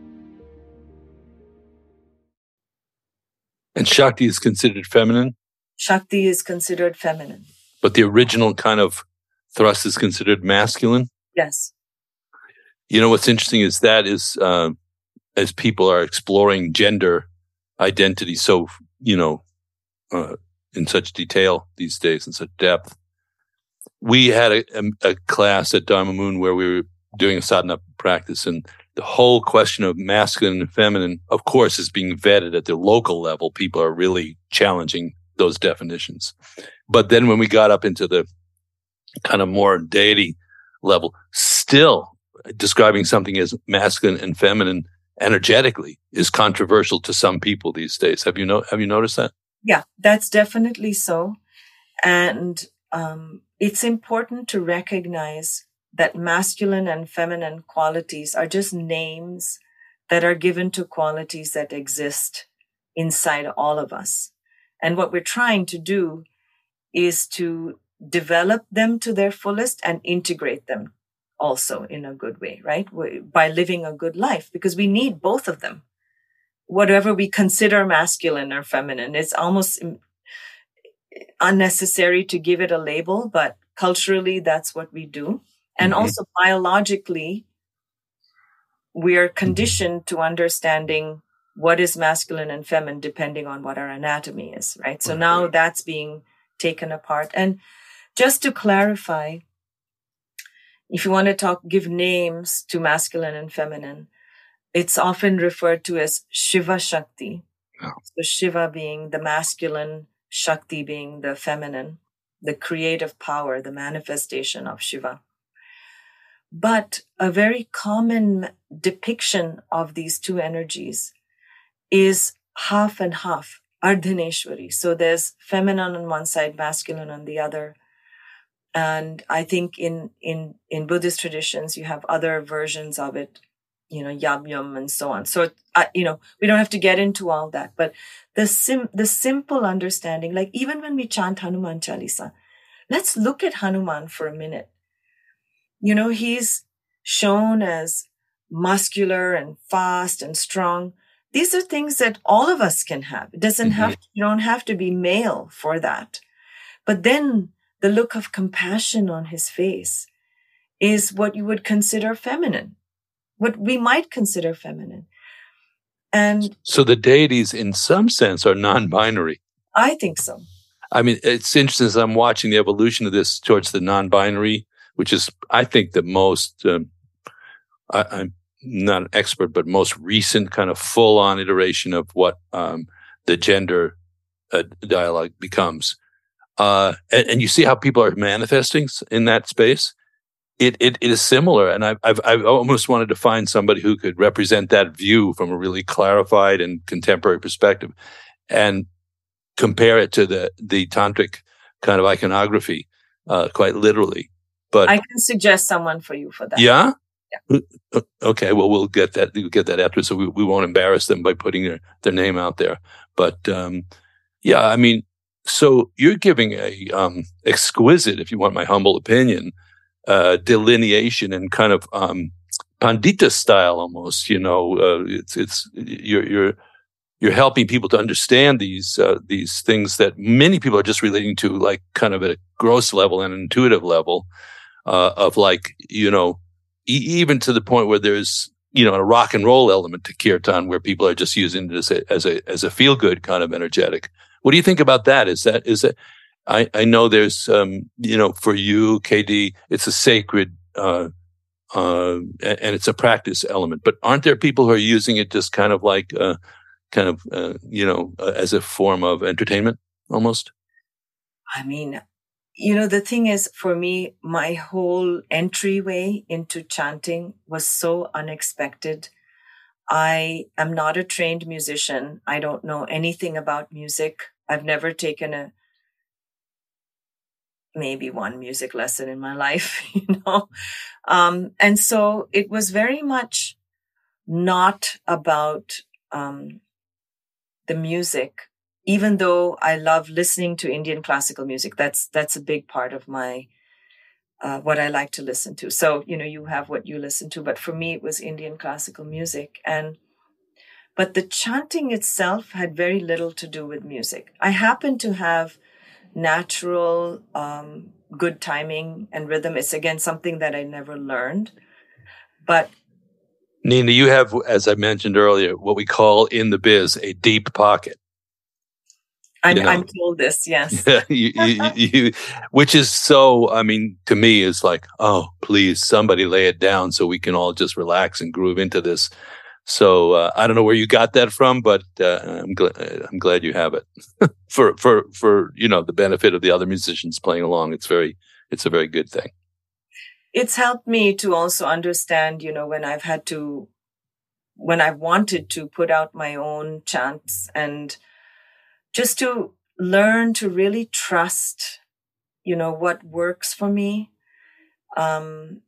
And Shakti is considered feminine? Shakti is considered feminine. But the original kind of thrust is considered masculine? Yes. You know, what's interesting is that is... Uh, as people are exploring gender identity so, you know, uh, in such detail these days, in such depth. We had a, a, a class at Dharma Moon where we were doing a sadhana practice, and the whole question of masculine and feminine, of course, is being vetted at the local level. People are really challenging those definitions. But then when we got up into the kind of more deity level, still describing something as masculine and feminine energetically is controversial to some people these days. Have you know? Have you noticed that? Yeah, that's definitely so. And um, it's important to recognize that masculine and feminine qualities are just names that are given to qualities that exist inside all of us. And what we're trying to do is to develop them to their fullest and integrate them also in a good way, right? By living a good life, because we need both of them. Whatever we consider masculine or feminine, it's almost unnecessary to give it a label, but culturally, that's what we do. And mm-hmm. also biologically, we are conditioned to understanding what is masculine and feminine depending on what our anatomy is, right? So now that's being taken apart. And just to clarify, if you want to talk, give names to masculine and feminine, it's often referred to as Shiva Shakti. Oh. So Shiva being the masculine, Shakti being the feminine, the creative power, the manifestation of Shiva. But a very common depiction of these two energies is half and half, Ardhaneshwari. So there's feminine on one side, masculine on the other. And I think in, in, in Buddhist traditions, you have other versions of it, you know, Yam-yam and so on. So, uh, you know, we don't have to get into all that, but the sim, the simple understanding, like even when we chant Hanuman Chalisa, let's look at Hanuman for a minute. You know, he's shown as muscular and fast and strong. These are things that all of us can have. It doesn't mm-hmm. have, to, you don't have to be male for that. But then the look of compassion on his face is what you would consider feminine, what we might consider feminine. And so the deities in some sense are non-binary. I think so. I mean, it's interesting as I'm watching the evolution of this towards the non-binary, which is, I think, the most, um, I, I'm not an expert, but most recent kind of full-on iteration of what um, the gender uh, dialogue becomes. Uh, and, and you see how people are manifesting in that space. It it, it is similar, and I've, I've I've almost wanted to find somebody who could represent that view from a really clarified and contemporary perspective, and compare it to the the tantric kind of iconography, uh, quite literally. But I can suggest someone for you for that. Yeah? Yeah. Okay. Well, we'll get that. We'll get that after, so we, we won't embarrass them by putting their, their name out there. But um, yeah, I mean, so you're giving a um, exquisite, if you want my humble opinion, uh, delineation and kind of um, Pandita style almost. You know, uh, it's it's you're you're you're helping people to understand these uh, these things that many people are just relating to, like kind of at a gross level and an intuitive level. Uh, of like, you know, e- even to the point where there's, you know, a rock and roll element to kirtan where people are just using it as a, as a, as a feel good kind of energetic. What do you think about that? Is that, is that, I, I know there's, um, you know, for you, K D, it's a sacred, uh, uh, and it's a practice element, but aren't there people who are using it just kind of like, uh, kind of, uh, you know, uh, as a form of entertainment almost? I mean, you know, the thing is, for me, my whole entryway into chanting was so unexpected. I am not a trained musician. I don't know anything about music. I've never taken a, maybe one music lesson in my life, you know. Um, and so it was very much not about um, the music. Even though I love listening to Indian classical music, that's that's a big part of my uh, what I like to listen to. So, you know, you have what you listen to, but for me, it was Indian classical music. And but the chanting itself had very little to do with music. I happen to have natural, um, good timing and rhythm. It's again something that I never learned, but. Nina, you have, as I mentioned earlier, what we call in the biz a deep pocket. I'm, you know? I'm told this, yes. you, you, you, which is so, I mean, to me, is like, oh, please, somebody lay it down so we can all just relax and groove into this. So uh, I don't know where you got that from, but uh, I'm glad I'm glad you have it for for for you know the benefit of the other musicians playing along. It's very it's a very good thing. It's helped me to also understand, you know, when I've had to, when I've wanted to put out my own chants and. Just to learn to really trust, you know, what works for me, um,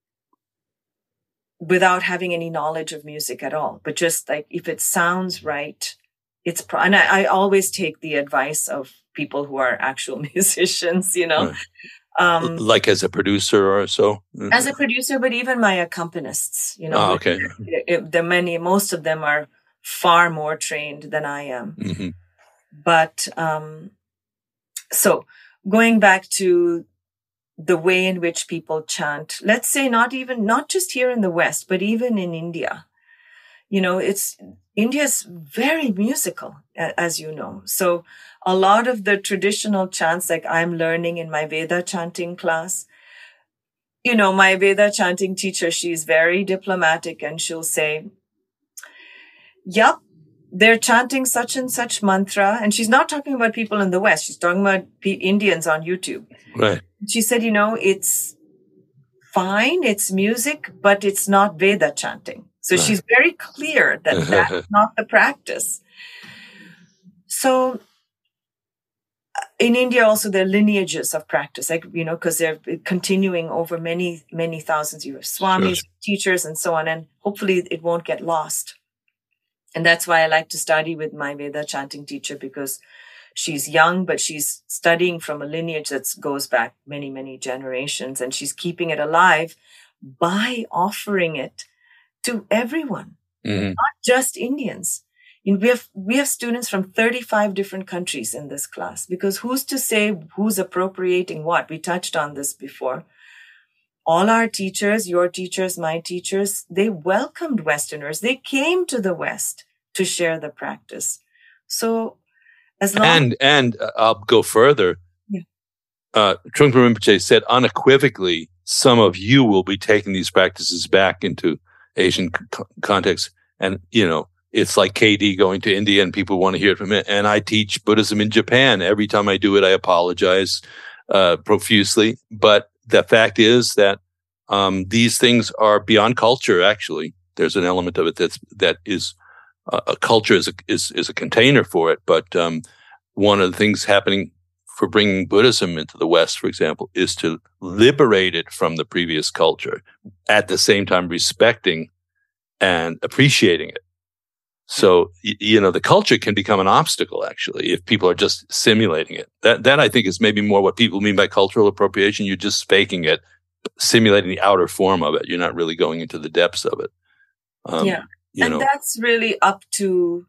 without having any knowledge of music at all. But just like, if it sounds right, it's, pro- and I, I always take the advice of people who are actual musicians, you know, right. Um, like as a producer or so? As a producer, but even my accompanists, you know, oh, okay. it, it, the many, most of them are far more trained than I am. Mm-hmm. But um, so going back to the way in which people chant, let's say not even, not just here in the West, but even in India, you know, it's, India's very musical, as you know. So a lot of the traditional chants, like I'm learning in my Veda chanting class, you know, my Veda chanting teacher, she's very diplomatic and she'll say, yup, they're chanting such and such mantra. And she's not talking about people in the West. She's talking about Indians on YouTube. Right. She said, you know, it's fine. It's music, but it's not Veda chanting. So right. She's very clear that that's not the practice. So in India also, there are lineages of practice, like, you know, because they're continuing over many, many thousands of years, swamis, sure. teachers, and so on. And hopefully it won't get lost. And that's why I like to study with my Veda chanting teacher, because she's young, but she's studying from a lineage that goes back many, many generations. And she's keeping it alive by offering it to everyone, mm-hmm. not just Indians. And we have, we have students from thirty-five different countries in this class, because who's to say who's appropriating what? We touched on this before. All our teachers, your teachers, my teachers, they welcomed Westerners. They came to the West to share the practice. So as long And, and uh, I'll go further. Yeah. Uh, Trungpa Rinpoche said unequivocally, some of you will be taking these practices back into Asian c- context. And, you know, it's like K D going to India and people want to hear it from it. And I teach Buddhism in Japan. Every time I do it, I apologize uh, profusely. But the fact is that um, these things are beyond culture, actually. There's an element of it that's, that is uh, a culture is a, is, is a container for it. But um, one of the things happening for bringing Buddhism into the West, for example, is to liberate it from the previous culture, at the same time respecting and appreciating it. So, you know, the culture can become an obstacle, actually, if people are just simulating it. That, that I think is maybe more what people mean by cultural appropriation. You're just faking it, simulating the outer form of it. You're not really going into the depths of it. Um, yeah. You and know. That's really up to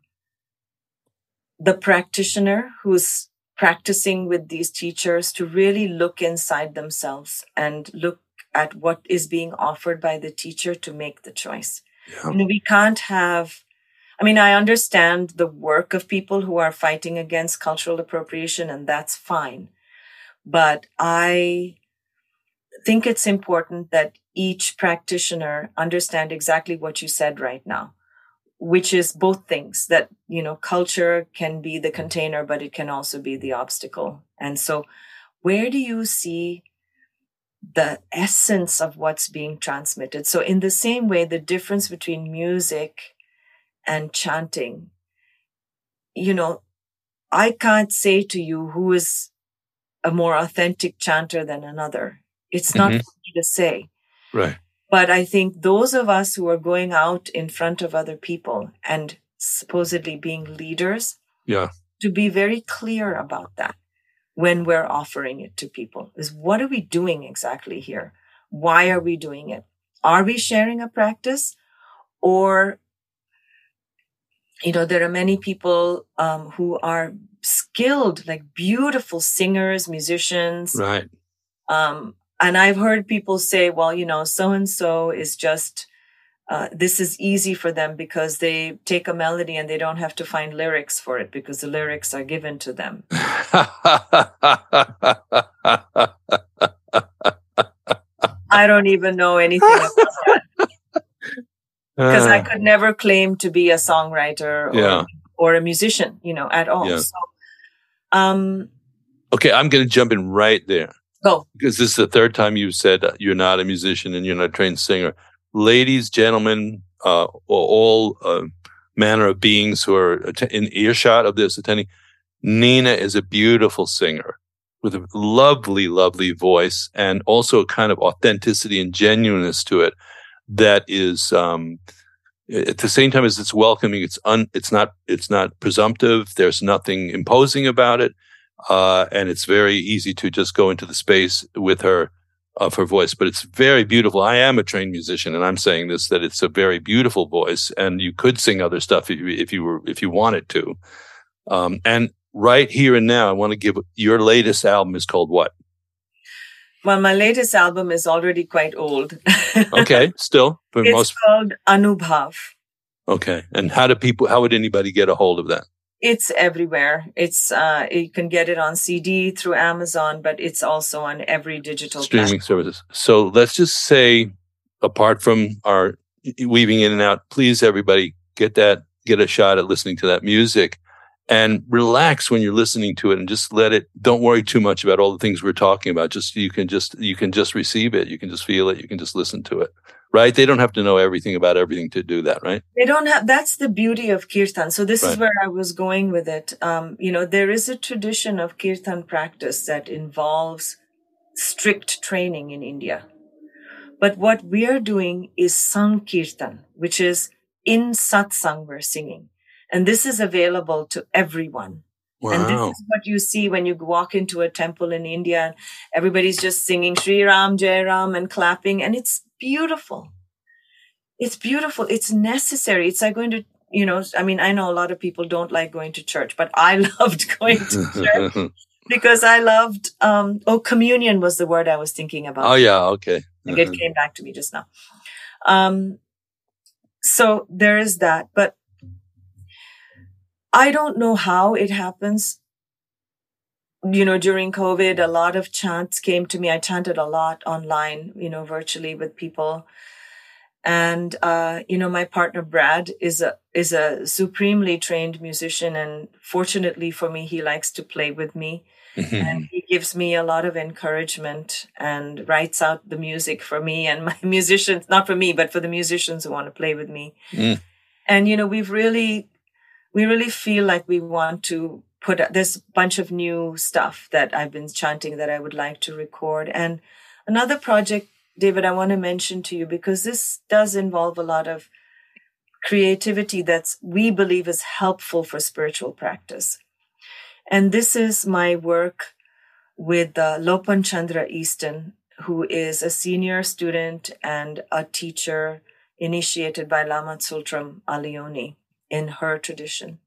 the practitioner who's practicing with these teachers to really look inside themselves and look at what is being offered by the teacher to make the choice. Yeah. You know, we can't have, I mean, I understand the work of people who are fighting against cultural appropriation, and that's fine. But I think it's important that each practitioner understand exactly what you said right now, which is both things, that, you know, culture can be the container, but it can also be the obstacle. And so where do you see the essence of what's being transmitted? So in the same way, the difference between music and chanting, you know, I can't say to you who is a more authentic chanter than another. It's not Mm-hmm. for me to say. Right. But I think those of us who are going out in front of other people and supposedly being leaders, Yeah. to be very clear about that when we're offering it to people, is what are we doing exactly here? Why are we doing it? Are we sharing a practice? Or, you know, there are many people um, who are skilled, like beautiful singers, musicians. Right. Um, and I've heard people say, well, you know, so-and-so is just, uh, this is easy for them because they take a melody and they don't have to find lyrics for it because the lyrics are given to them. I don't even know anything about that. Because I could never claim to be a songwriter or, Yeah. or a musician, you know, at all. Yeah. So, um, Okay, I'm going to jump in right there. go. Because this is the third time you've said uh, you're not a musician and you're not a trained singer. Ladies, gentlemen, uh, all uh, manner of beings who are att- in earshot of this attending, Nina is a beautiful singer with a lovely, lovely voice and also a kind of authenticity and genuineness to it that is, um, at the same time as it's welcoming, it's un, it's not, it's not presumptive. There's nothing imposing about it. Uh, and it's very easy to just go into the space with her, of her voice, but it's very beautiful. I am a trained musician, and I'm saying this, that it's a very beautiful voice, and you could sing other stuff if you, if you were, if you wanted to. Um, and right here and now, I want to give, your latest album is called what? Well, my latest album is already quite old. Okay, still. For it's most... called Anubhav. Okay. And how do people, how would anybody get a hold of that? It's everywhere. It's uh, you can get it on C D through Amazon, but it's also on every digital streaming platform. services. So let's just say, apart from our weaving in and out, please everybody get that, get a shot at listening to that music, and relax when you're listening to it, and just let it. Don't worry too much about all the things we're talking about. Just you can just you can just receive it. You can just feel it. You can just listen to it. Right? They don't have to know everything about everything to do that, right? They don't have, that's the beauty of Kirtan. So this Right. is where I was going with it. Um, you know, there is a tradition of Kirtan practice that involves strict training in India. But what we are doing is Sankirtan, which is in satsang we're singing. And this is available to everyone. Wow. And this is what you see when you walk into a temple in India. And everybody's just singing Sri Ram, Jai Ram and clapping. And it's beautiful. It's beautiful. It's necessary. It's like going to, you know, I mean, I know a lot of people don't like going to church, but I loved going to church because I loved, um, oh, communion was the word I was thinking about. Oh, yeah. Okay. Like it came back to me just now. Um, so there is that, but I don't know how it happens. You know, during COVID, a lot of chants came to me. I chanted a lot online, you know, virtually with people. And, uh, you know, my partner, Brad, is a, is a supremely trained musician. And fortunately for me, he likes to play with me. Mm-hmm. And he gives me a lot of encouragement and writes out the music for me and my musicians, not for me, but for the musicians who want to play with me. Mm. And, you know, we've really, we really feel like we want to put, there's a bunch of new stuff that I've been chanting that I would like to record. And another project, David, I want to mention to you, because this does involve a lot of creativity that's, we believe is helpful for spiritual practice. And this is my work with uh, Lopan Chandra Easton, who is a senior student and a teacher initiated by Lama Tsultrim Alioni in her tradition.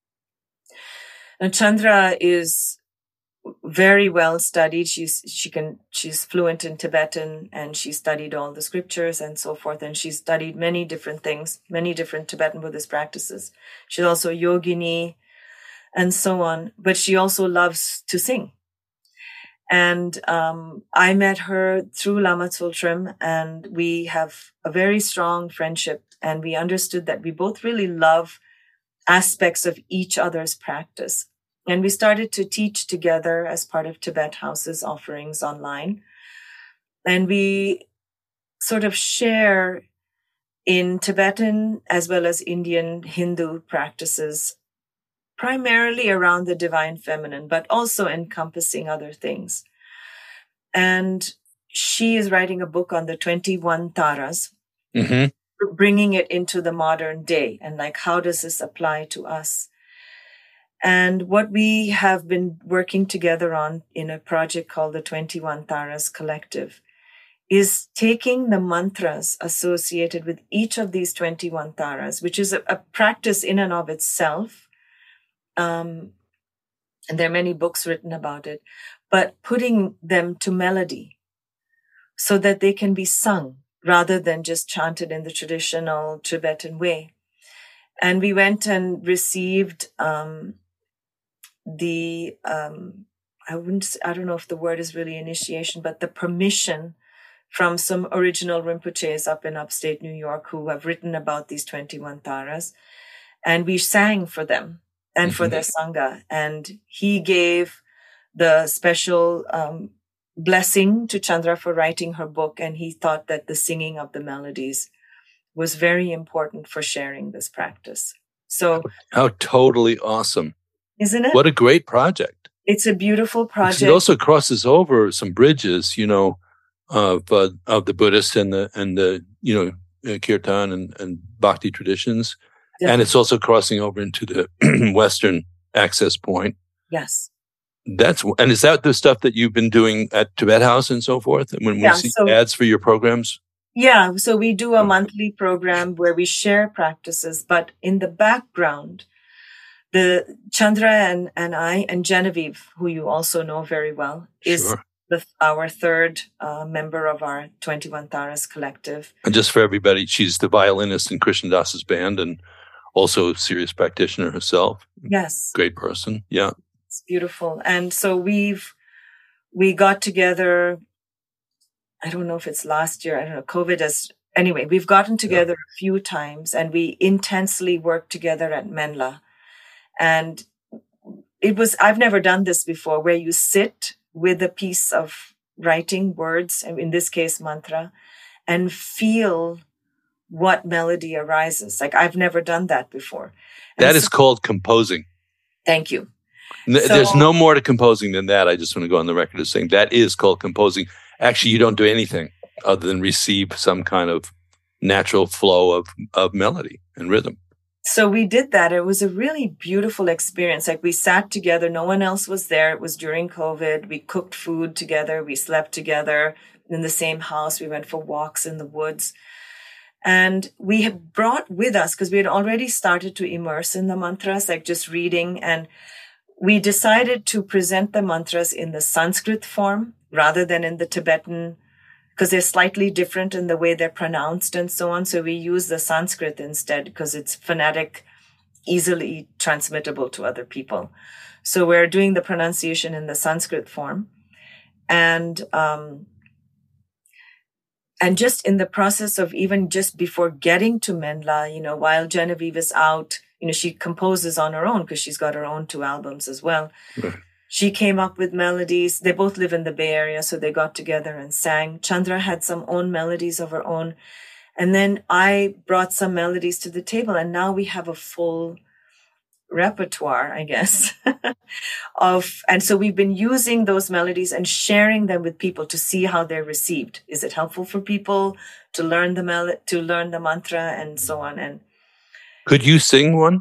And Chandra is very well studied. She's she can she's fluent in Tibetan, and she studied all the scriptures and so forth. And she's studied many different things, many different Tibetan Buddhist practices. She's also a yogini and so on. But she also loves to sing. And um, I met her through Lama Tsultrim, and we have a very strong friendship. And we understood that we both really love aspects of each other's practice. And we started to teach together as part of Tibet House's offerings online. And we sort of share in Tibetan as well as Indian Hindu practices, primarily around the divine feminine, but also encompassing other things. And she is writing a book on the twenty-one taras, mm-hmm. bringing it into the modern day. And like, how does this apply to us? And what we have been working together on in a project called the twenty-one Taras Collective is taking the mantras associated with each of these twenty-one taras, which is a, a practice in and of itself. Um, and there are many books written about it, but putting them to melody so that they can be sung rather than just chanted in the traditional Tibetan way. And we went and received um, the, um, I wouldn't, I don't know if the word is really initiation, but the permission from some original Rinpoches up in upstate New York who have written about these twenty-one taras. And we sang for them and mm-hmm. for their Sangha. And he gave the special um, blessing to Chandra for writing her book. And he thought that the singing of the melodies was very important for sharing this practice. So, how totally awesome. Isn't it? What a great project. It's a beautiful project. It also crosses over some bridges, you know, of uh, of the Buddhist and the, and the you know, uh, Kirtan and, and Bhakti traditions. Definitely. And it's also crossing over into the Western access point. Yes. That's and is that the stuff that you've been doing at Tibet House and so forth? When Yeah, we see so- ads for your programs? Yeah, so we do a monthly program where we share practices, but in the background, the Chandra and, and I and Genevieve, who you also know very well, is Sure. the, our third uh, member of our twenty-one Taras collective. And just for everybody, she's the violinist in Krishna Das's band and also a serious practitioner herself. Yes. Great person. Yeah. It's beautiful. And so we've, we got together, I don't know if it's last year, I don't know, COVID has, anyway, we've gotten together yeah. a few times and we intensely worked together at Menla. And it was, I've never done this before, where you sit with a piece of writing words, in this case, mantra, and feel what melody arises. Like I've never done that before. And that so, is called composing. Thank you. N- so, There's no more to composing than that. I just want to go on the record as saying that is called composing. Actually, you don't do anything other than receive some kind of natural flow of, of melody and rhythm. So we did that. It was a really beautiful experience. Like we sat together. No one else was there. It was during COVID. We cooked food together. We slept together in the same house. We went for walks in the woods. And we had brought with us, because we had already started to immerse in the mantras, like just reading. And we decided to present the mantras in the Sanskrit form rather than in the Tibetan, because they're slightly different in the way they're pronounced and so on. So we use the Sanskrit instead because it's phonetic, easily transmittable to other people. So we're doing the pronunciation in the Sanskrit form. And, um, and just in the process of even just before getting to Menla, you know, while Genevieve is out, you know, she composes on her own because she's got her own two albums as well. Right. She came up with melodies. They both live in the Bay Area, so they got together and sang. Chandra had some own melodies of her own. And then I brought some melodies to the table, and now we have a full repertoire, I guess, of, and so we've been using those melodies and sharing them with people to see how they're received. Is it helpful for people to learn the mel- to learn the mantra and so on? And could you sing one?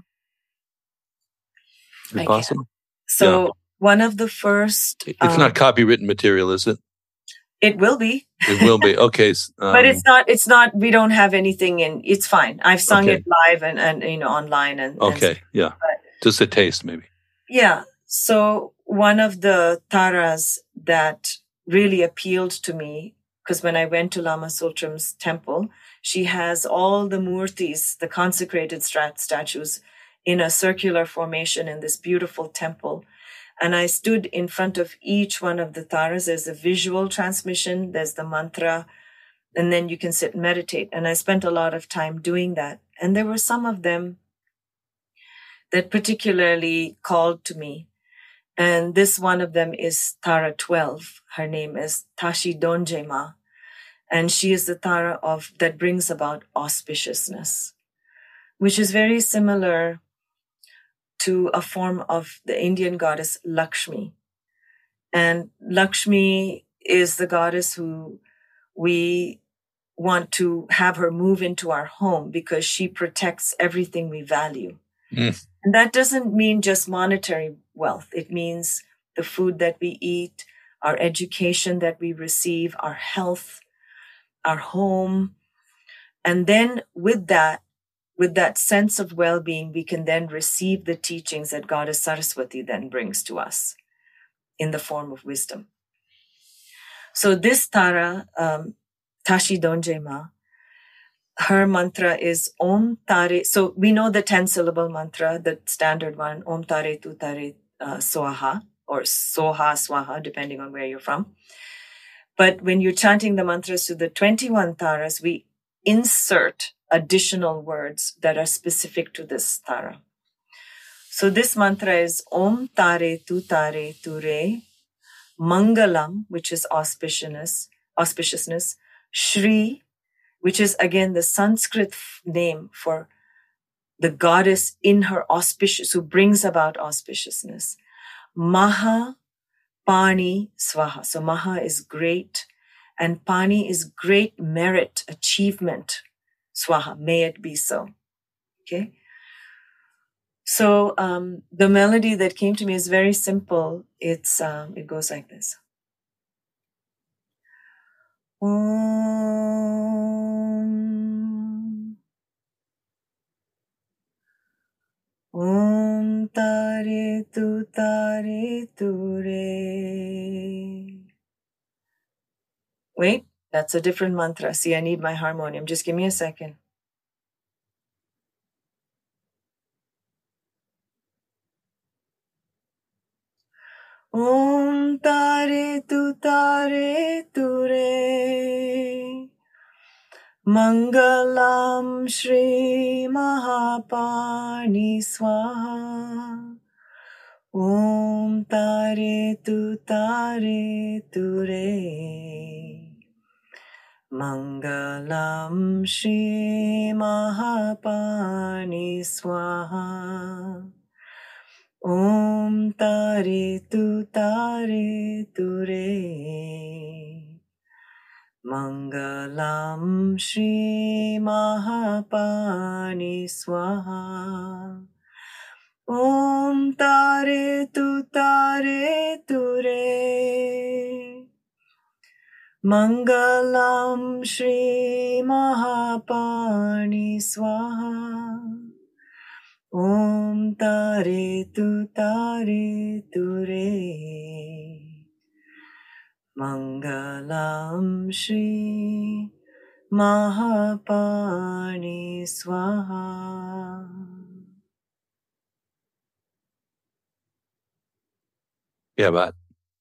Is it possible? So yeah. One of the first, it's um, not copywritten material, is it? It will be. It will be. Okay. Um, but it's not, it's not, we don't have anything in, it's fine. I've sung okay. it live and, and, you know, online and. Okay. And, yeah. but, just a taste maybe. Yeah. So one of the taras that really appealed to me, because when I went to Lama Tsultrim's temple, she has all the murtis, the consecrated strat- statues in a circular formation in this beautiful temple. And I stood in front of each one of the taras. There's a visual transmission, there's the mantra, and then you can sit and meditate. And I spent a lot of time doing that. And there were some of them that particularly called to me. And this one of them is Tara twelve. Her name is Tashi Donje Ma. And she is the Tara of that brings about auspiciousness, which is very similar to a form of the Indian goddess Lakshmi. And Lakshmi is the goddess who we want to have her move into our home because she protects everything we value. Mm. And that doesn't mean just monetary wealth. It means the food that we eat, our education that we receive, our health, our home. And then with that, with that sense of well-being, we can then receive the teachings that Goddess Saraswati then brings to us in the form of wisdom. So this Tara, um, Tashi Donje Ma, her mantra is Om Tare. So we know the ten-syllable mantra, the standard one, Om Tare Tu Tare uh, Swaha, or Soha Swaha, depending on where you're from. But when you're chanting the mantras to the twenty-one taras, we insert additional words that are specific to this tara. So this mantra is Om Tare Tu Tare Tu Re, Mangalam, which is auspiciousness, auspiciousness, Shri, which is again the Sanskrit name for the goddess in her auspicious, who brings about auspiciousness. Maha, Pani, Swaha. So Maha is great, and Pani is great merit, achievement. Swaha, may it be so. Okay. So um, the melody that came to me is very simple. It's um, it goes like this. Om Om Tare Tu Tare Tu Re. Wait, that's a different mantra. See, I need my harmonium. Just give me a second. Om Tare Tu Tare Tu Re. Mangalam Shri Mahapani Swaha. Om Tare Tu Tare Tu Re. Mangalam Shri Mahapani Swaha. Om Tare Tu Tare Tu Re. Mangalam Shri Mahapani Swaha. Om Tare Tu Tare Tu Re. Mangalam Shri Mahapani Swaha. Om Tare Tu Tare Tu Re. Mangalam Shri Mahapani Swaha. Yeah, but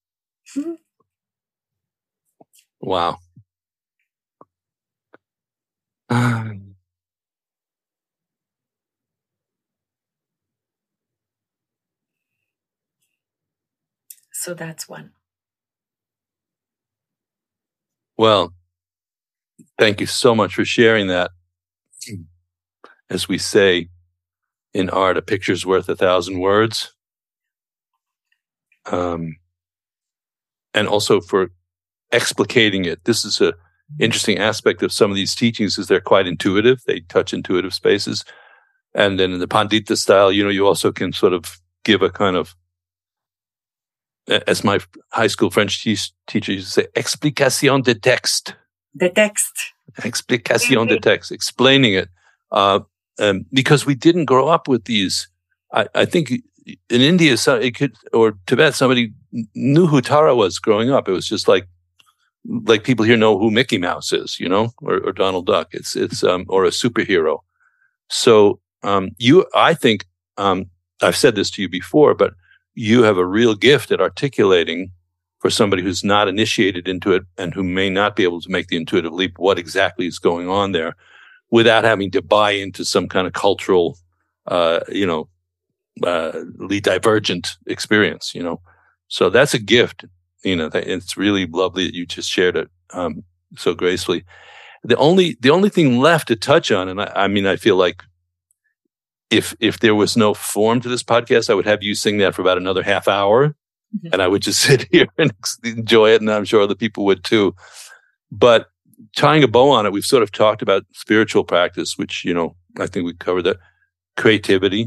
wow. Um, So that's one. well, thank you so much for sharing that. As we say in art, a picture's worth a thousand words. Um, and also for explicating it. This is a interesting aspect of some of these teachings is they're quite intuitive. They touch intuitive spaces. And then in the Pandita style, you know, you also can sort of give a kind of, as my high school French te- teacher used to say, explication de texte. The text. Explication de texte, explaining it. Uh, um, because we didn't grow up with these. I, I think in India, so it could, or Tibet, somebody knew who Tara was growing up. It was just like, like people here know who Mickey Mouse is, you know, or, or Donald Duck. It's, it's, um, or a superhero. So, um, you, I think, um, I've said this to you before, but you have a real gift at articulating for somebody who's not initiated into it and who may not be able to make the intuitive leap what exactly is going on there without having to buy into some kind of cultural, uh, you know, uh, divergent experience, you know. So that's a gift, you know, it's really lovely that you just shared it um, so gracefully. The only, the only thing left to touch on, and I, I mean, I feel like if, if there was no form to this podcast, I would have you sing that for about another half hour mm-hmm. and I would just sit here and enjoy it. And I'm sure other people would too. But tying a bow on it, we've sort of talked about spiritual practice, which, you know, I think we covered that. Creativity.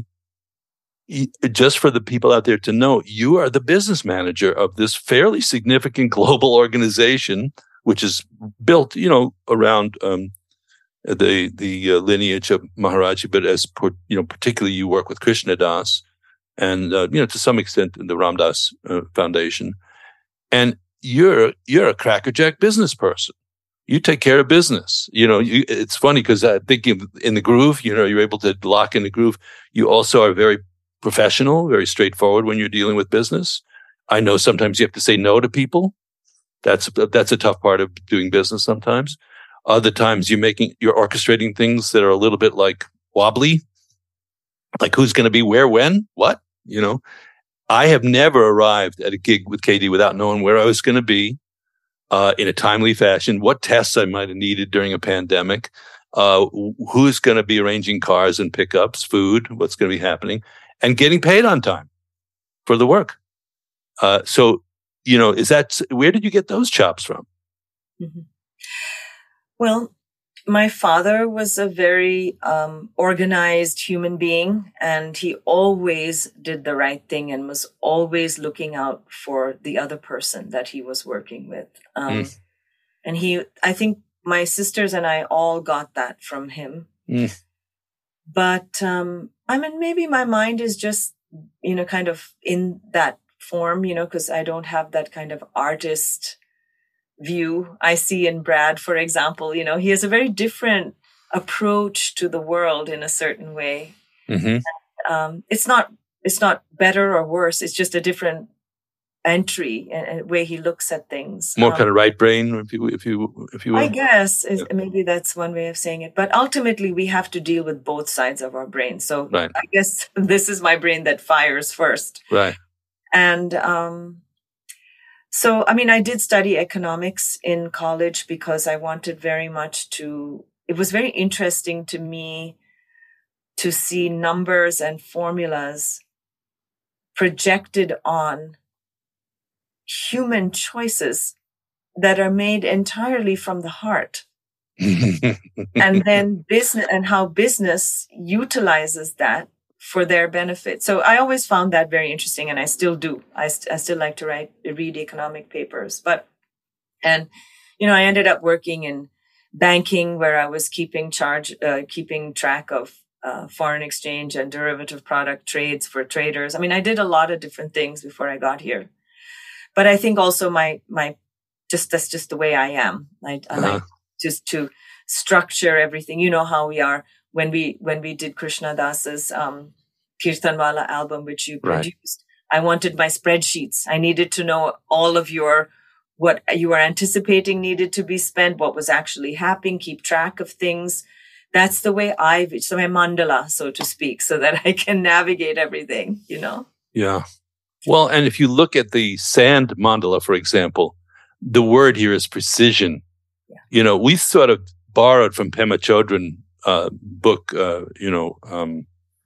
Just for the people out there to know, you are the business manager of this fairly significant global organization, which is built, you know, around um, the the uh, lineage of Maharaji, but as per, you know, particularly you work with Krishna Das, and uh, you know, to some extent the Ram Dass uh, Foundation, and you're you're a crackerjack business person. You take care of business. You know, you, it's funny because I think in the groove, you know, you're able to lock in the groove. You also are very professional, very straightforward when you're dealing with business. I know sometimes you have to say no to people. That's that's a tough part of doing business sometimes. Other times you're making, you're orchestrating things that are a little bit like wobbly, like who's going to be where, when, what, you know. I have never arrived at a gig with K D without knowing where I was going to be uh, in a timely fashion, what tests I might have needed during a pandemic, uh, who's going to be arranging cars and pickups, food, what's going to be happening, and getting paid on time for the work. Uh, so, you know, is that, where did you get those chops from? Mm-hmm. Well, my father was a very um, organized human being, and he always did the right thing and was always looking out for the other person that he was working with. Um, mm. And he, I think my sisters and I all got that from him. Mm. But, um, I mean, maybe my mind is just, you know, kind of in that form, you know, because I don't have that kind of artist view I see in Brad, for example. You know, he has a very different approach to the world in a certain way. Mm-hmm. Um, it's not it's not better or worse. It's just a different entry and, and way he looks at things. More um, kind of right brain, if you if you if you will. I guess is, yeah. Maybe that's one way of saying it. But ultimately, we have to deal with both sides of our brain. So right. I guess this is my brain that fires first. Right. And um, so, I mean, I did study economics in college because I wanted very much to, it was very interesting to me to see numbers and formulas projected on human choices that are made entirely from the heart. And then business and how business utilizes that for their benefit. So I always found that very interesting, and I still do. I, st- I still like to write, read economic papers. But, and, you know, I ended up working in banking where I was keeping charge, uh, keeping track of uh, foreign exchange and derivative product trades for traders. I mean, I did a lot of different things before I got here. But I think also my, my, just, that's just the way I am. I, I uh-huh. like just to structure everything. You know how we are. When we when we did Krishna Das's um, Kirtanwala album, which you produced, right. I wanted my spreadsheets. I needed to know all of your, what you were anticipating needed to be spent, what was actually happening, keep track of things. That's the way I, so my mandala, so to speak, so that I can navigate everything, you know? Yeah. Well, and if you look at the sand mandala, for example, the word here is precision. Yeah. You know, we sort of borrowed from Pema Chodron Uh, book, uh, you know, um,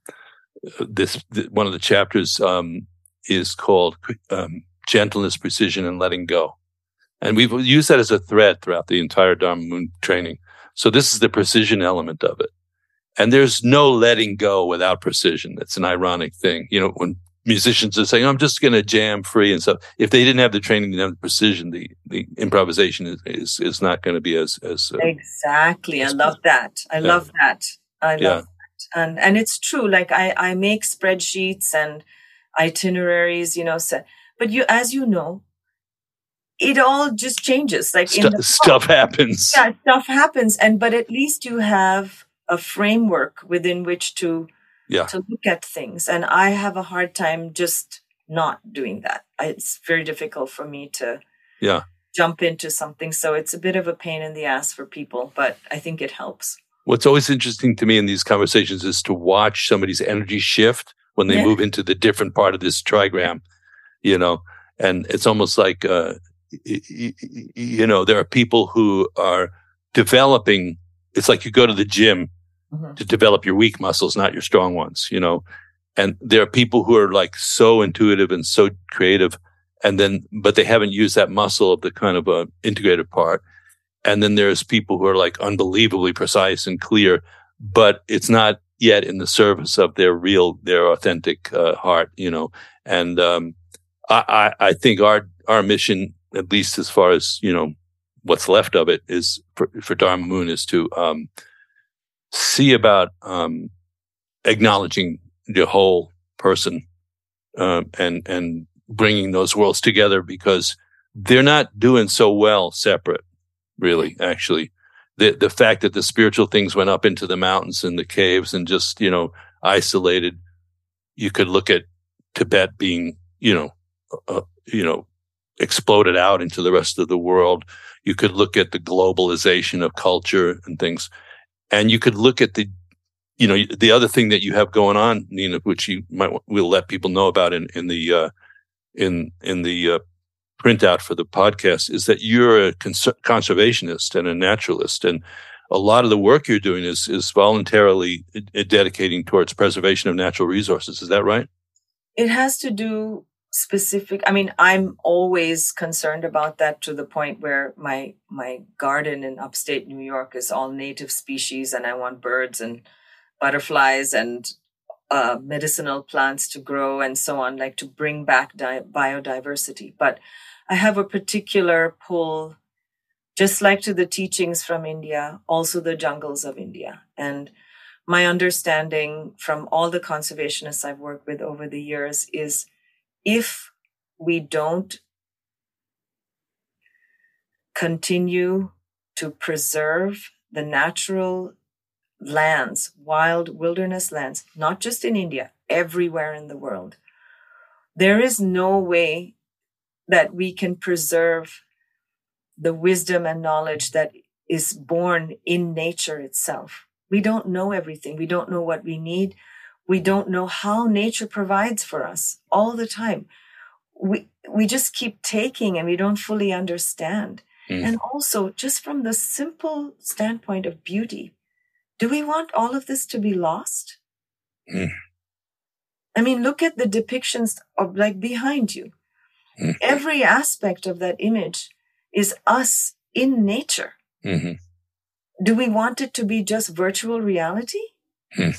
this th- one of the chapters um, is called um, Gentleness, Precision, and Letting Go. And we've used that as a thread throughout the entire Dharma Moon training. So this is the precision element of it. And there's no letting go without precision. That's an ironic thing. You know, when musicians are saying, I'm just going to jam free and stuff, if they didn't have the training, they didn't have the precision, the, the improvisation is, is, is not going to be as... as uh, exactly. As I love that. I yeah. love that. I love yeah. that. And, and it's true. Like I, I make spreadsheets and itineraries, you know, so, but you, as you know, it all just changes. Like St- in the stuff happens. Yeah, stuff happens. And, but at least you have a framework within which to, Yeah. to look at things. And I have a hard time just not doing that. It's very difficult for me to yeah. jump into something. So it's a bit of a pain in the ass for people, but I think it helps. What's always interesting to me in these conversations is to watch somebody's energy shift when they yeah. move into the different part of this trigram, you know, and it's almost like, uh, you know, there are people who are developing, it's like you go to the gym Mm-hmm. to develop your weak muscles, not your strong ones, you know. And there are people who are like so intuitive and so creative, and then, but they haven't used that muscle of the kind of uh, integrated part. And then there's people who are like unbelievably precise and clear, but it's not yet in the service of their real, their authentic uh, heart, you know. And um, I, I, I think our our mission, at least as far as, you know, what's left of it, is for, for Dharma Moon is to um, see about um, acknowledging the whole person uh, and and bringing those worlds together, because they're not doing so well separate, really, actually. The the fact that the spiritual things went up into the mountains and the caves and just, you know, isolated. You could look at Tibet being, you know, uh, you know, exploded out into the rest of the world. You could look at the globalization of culture and things. And you could look at the, you know, the other thing that you have going on, Nina, which you might we'll let people know about in in the uh, in in the uh, printout for the podcast, is that you're a cons- conservationist and a naturalist, and a lot of the work you're doing is is voluntarily dedicating towards preservation of natural resources. Is that right? It has to do specific, I mean, I'm always concerned about that to the point where my my garden in upstate New York is all native species, and I want birds and butterflies and uh, medicinal plants to grow and so on, like to bring back di- biodiversity. But I have a particular pull, just like to the teachings from India, also the jungles of India. And my understanding from all the conservationists I've worked with over the years is if we don't continue to preserve the natural lands, wild wilderness lands, not just in India, everywhere in the world, there is no way that we can preserve the wisdom and knowledge that is born in nature itself. We don't know everything. We don't know what we need. We don't know how nature provides for us all the time. We we just keep taking and we don't fully understand. Mm. And also, just from the simple standpoint of beauty, do we want all of this to be lost? Mm. I mean, look at the depictions of, like, behind you. Mm. Every aspect of that image is us in nature. Mm-hmm. Do we want it to be just virtual reality? Mm.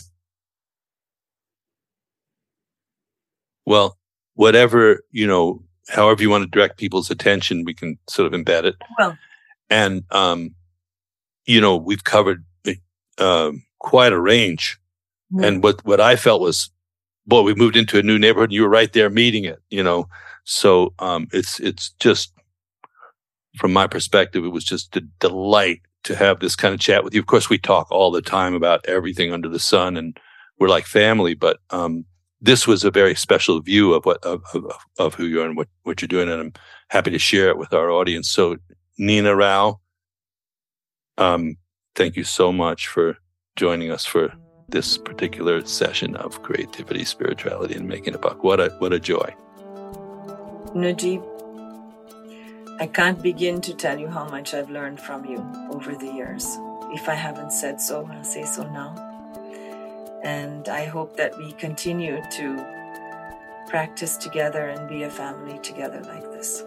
Well, whatever, you know, however you want to direct people's attention, we can sort of embed it. Well, and, um, you know, we've covered uh, quite a range. Mm. And what, what I felt was, boy, we moved into a new neighborhood and you were right there meeting it, you know. So um, it's it's just, from my perspective, it was just a delight to have this kind of chat with you. Of course, we talk all the time about everything under the sun and we're like family, but um, this was a very special view of what of, of, of who you are and what, what you're doing, and I'm happy to share it with our audience. So, Nina Rao, um, thank you so much for joining us for this particular session of Creativity, Spirituality, and Making a Buck. What a what a joy. Najib, I can't begin to tell you how much I've learned from you over the years. If I haven't said so, I'll say so now. And I hope that we continue to practice together and be a family together like this.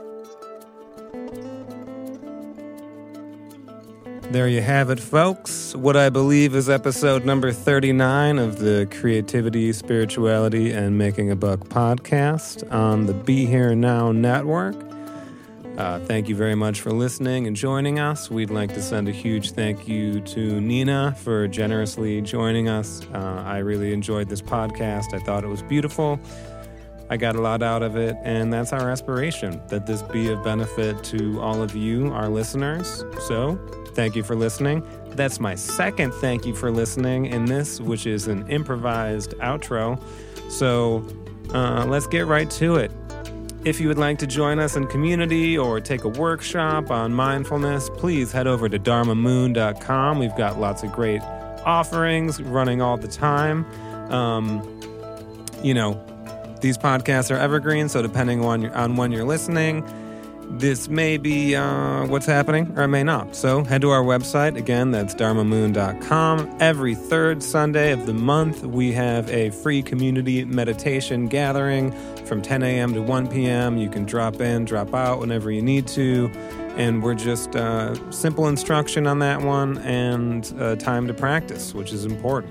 There you have it, folks. What I believe is episode number thirty-nine of the Creativity, Spirituality, and Making a Buck podcast on the Be Here Now network. Uh, thank you very much for listening and joining us. We'd like to send a huge thank you to Nina for generously joining us. Uh, I really enjoyed this podcast. I thought it was beautiful. I got a lot out of it, and that's our aspiration, that this be of benefit to all of you, our listeners. So, thank you for listening. That's my second thank you for listening in this, which is an improvised outro. So, uh, let's get right to it. If you would like to join us in community or take a workshop on mindfulness, please head over to dharma moon dot com. We've got lots of great offerings running all the time. Um, you know, these podcasts are evergreen, so depending on, your, on when you're listening, this may be uh, what's happening, or it may not. So head to our website. Again, that's dharma moon dot com. Every third Sunday of the month, we have a free community meditation gathering from ten a.m. to one p.m. You can drop in, drop out whenever you need to. And we're just uh, simple instruction on that one and uh, time to practice, which is important.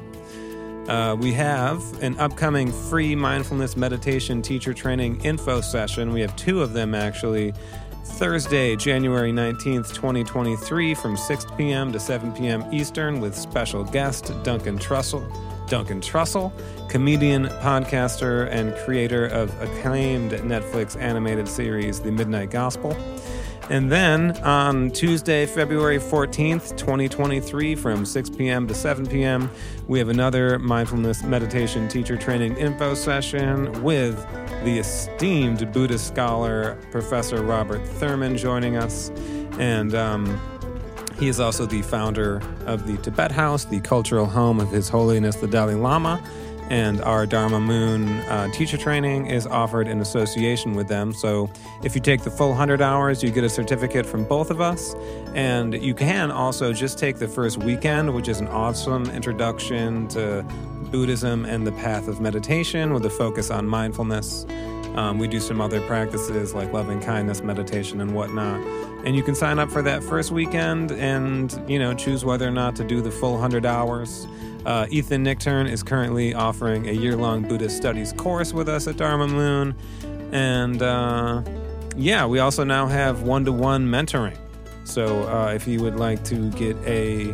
Uh, we have an upcoming free mindfulness meditation teacher training info session. We have two of them, actually. Thursday, January nineteenth, twenty twenty-three, from six p.m. to seven p.m. Eastern, with special guest Duncan Trussell. Duncan Trussell, comedian, podcaster, and creator of acclaimed Netflix animated series The Midnight Gospel. And then on Tuesday, February fourteenth, twenty twenty-three, from six p.m. to seven p.m., we have another mindfulness meditation teacher training info session with the esteemed Buddhist scholar, Professor Robert Thurman, joining us. And um, he is also the founder of the Tibet House, the cultural home of His Holiness the Dalai Lama. And our Dharma Moon uh, teacher training is offered in association with them. So if you take the full one hundred hours, you get a certificate from both of us. And you can also just take the first weekend, which is an awesome introduction to Buddhism and the path of meditation with a focus on mindfulness. Um, we do some other practices like loving kindness, meditation, and whatnot. And you can sign up for that first weekend and, you know, choose whether or not to do the full one hundred hours. Uh, Ethan Nichtern is currently offering a year-long Buddhist studies course with us at Dharma Moon. And, uh, yeah, we also now have one-to-one mentoring. So uh, if you would like to get a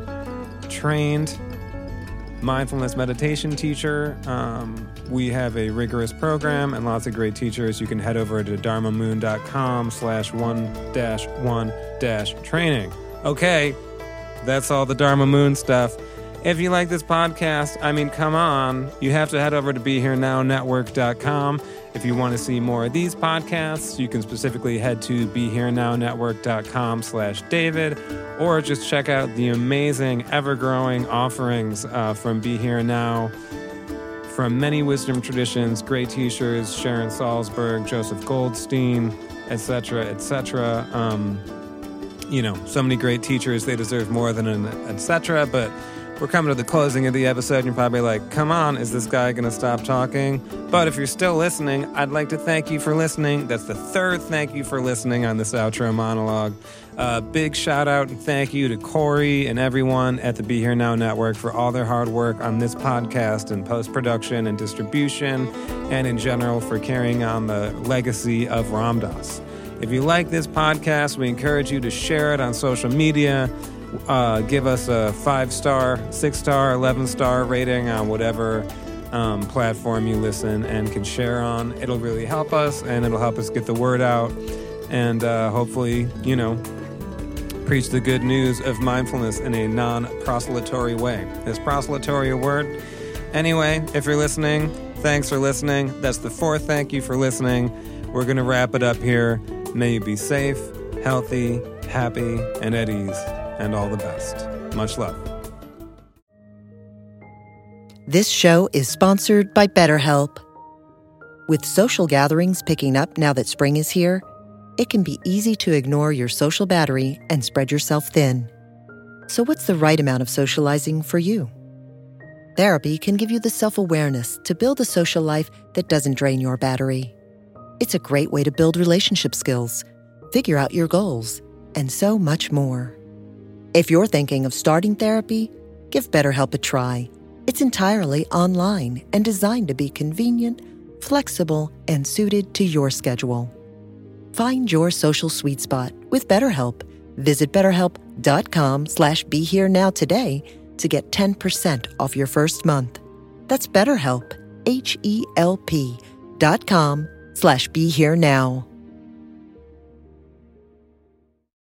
trained mindfulness meditation teacher, um, we have a rigorous program and lots of great teachers. You can head over to dharmamoon.com slash one dash one dash training. Okay, that's all the Dharma Moon stuff. If you like this podcast, I mean, come on, you have to head over to be here now network dot com. If you want to see more of these podcasts, you can specifically head to be here now network dot com slash David, or just check out the amazing, ever-growing offerings uh, from Be Here Now, from many wisdom traditions, great teachers, Sharon Salzberg, Joseph Goldstein, et cetera, et cetera. Um, you know, so many great teachers, they deserve more than an et cetera, but we're coming to the closing of the episode, and you're probably like, come on, is this guy going to stop talking? But if you're still listening, I'd like to thank you for listening. That's the third thank you for listening on this outro monologue. Uh, big shout out and thank you to Corey and everyone at the Be Here Now Network for all their hard work on this podcast and post-production and distribution, and in general for carrying on the legacy of Ram Dass. If you like this podcast, we encourage you to share it on social media. Uh, give us a five-star, six-star, eleven-star rating on whatever um, platform you listen and can share on. It'll really help us, and it'll help us get the word out, and uh, hopefully, you know, preach the good news of mindfulness in a non-proselytory way. Is proselytory a word? Anyway, if you're listening, thanks for listening. That's the fourth thank you for listening. We're going to wrap it up here. May you be safe, healthy, happy, and at ease. And all the best. Much love. This show is sponsored by BetterHelp. With social gatherings picking up now that spring is here, it can be easy to ignore your social battery and spread yourself thin. So what's the right amount of socializing for you? Therapy can give you the self-awareness to build a social life that doesn't drain your battery. It's a great way to build relationship skills, figure out your goals, and so much more. If you're thinking of starting therapy, give BetterHelp a try. It's entirely online and designed to be convenient, flexible, and suited to your schedule. Find your social sweet spot with BetterHelp. Visit betterhelp.com slash be here now today to get ten percent off your first month. That's BetterHelp, H E L P dot com slash be here now.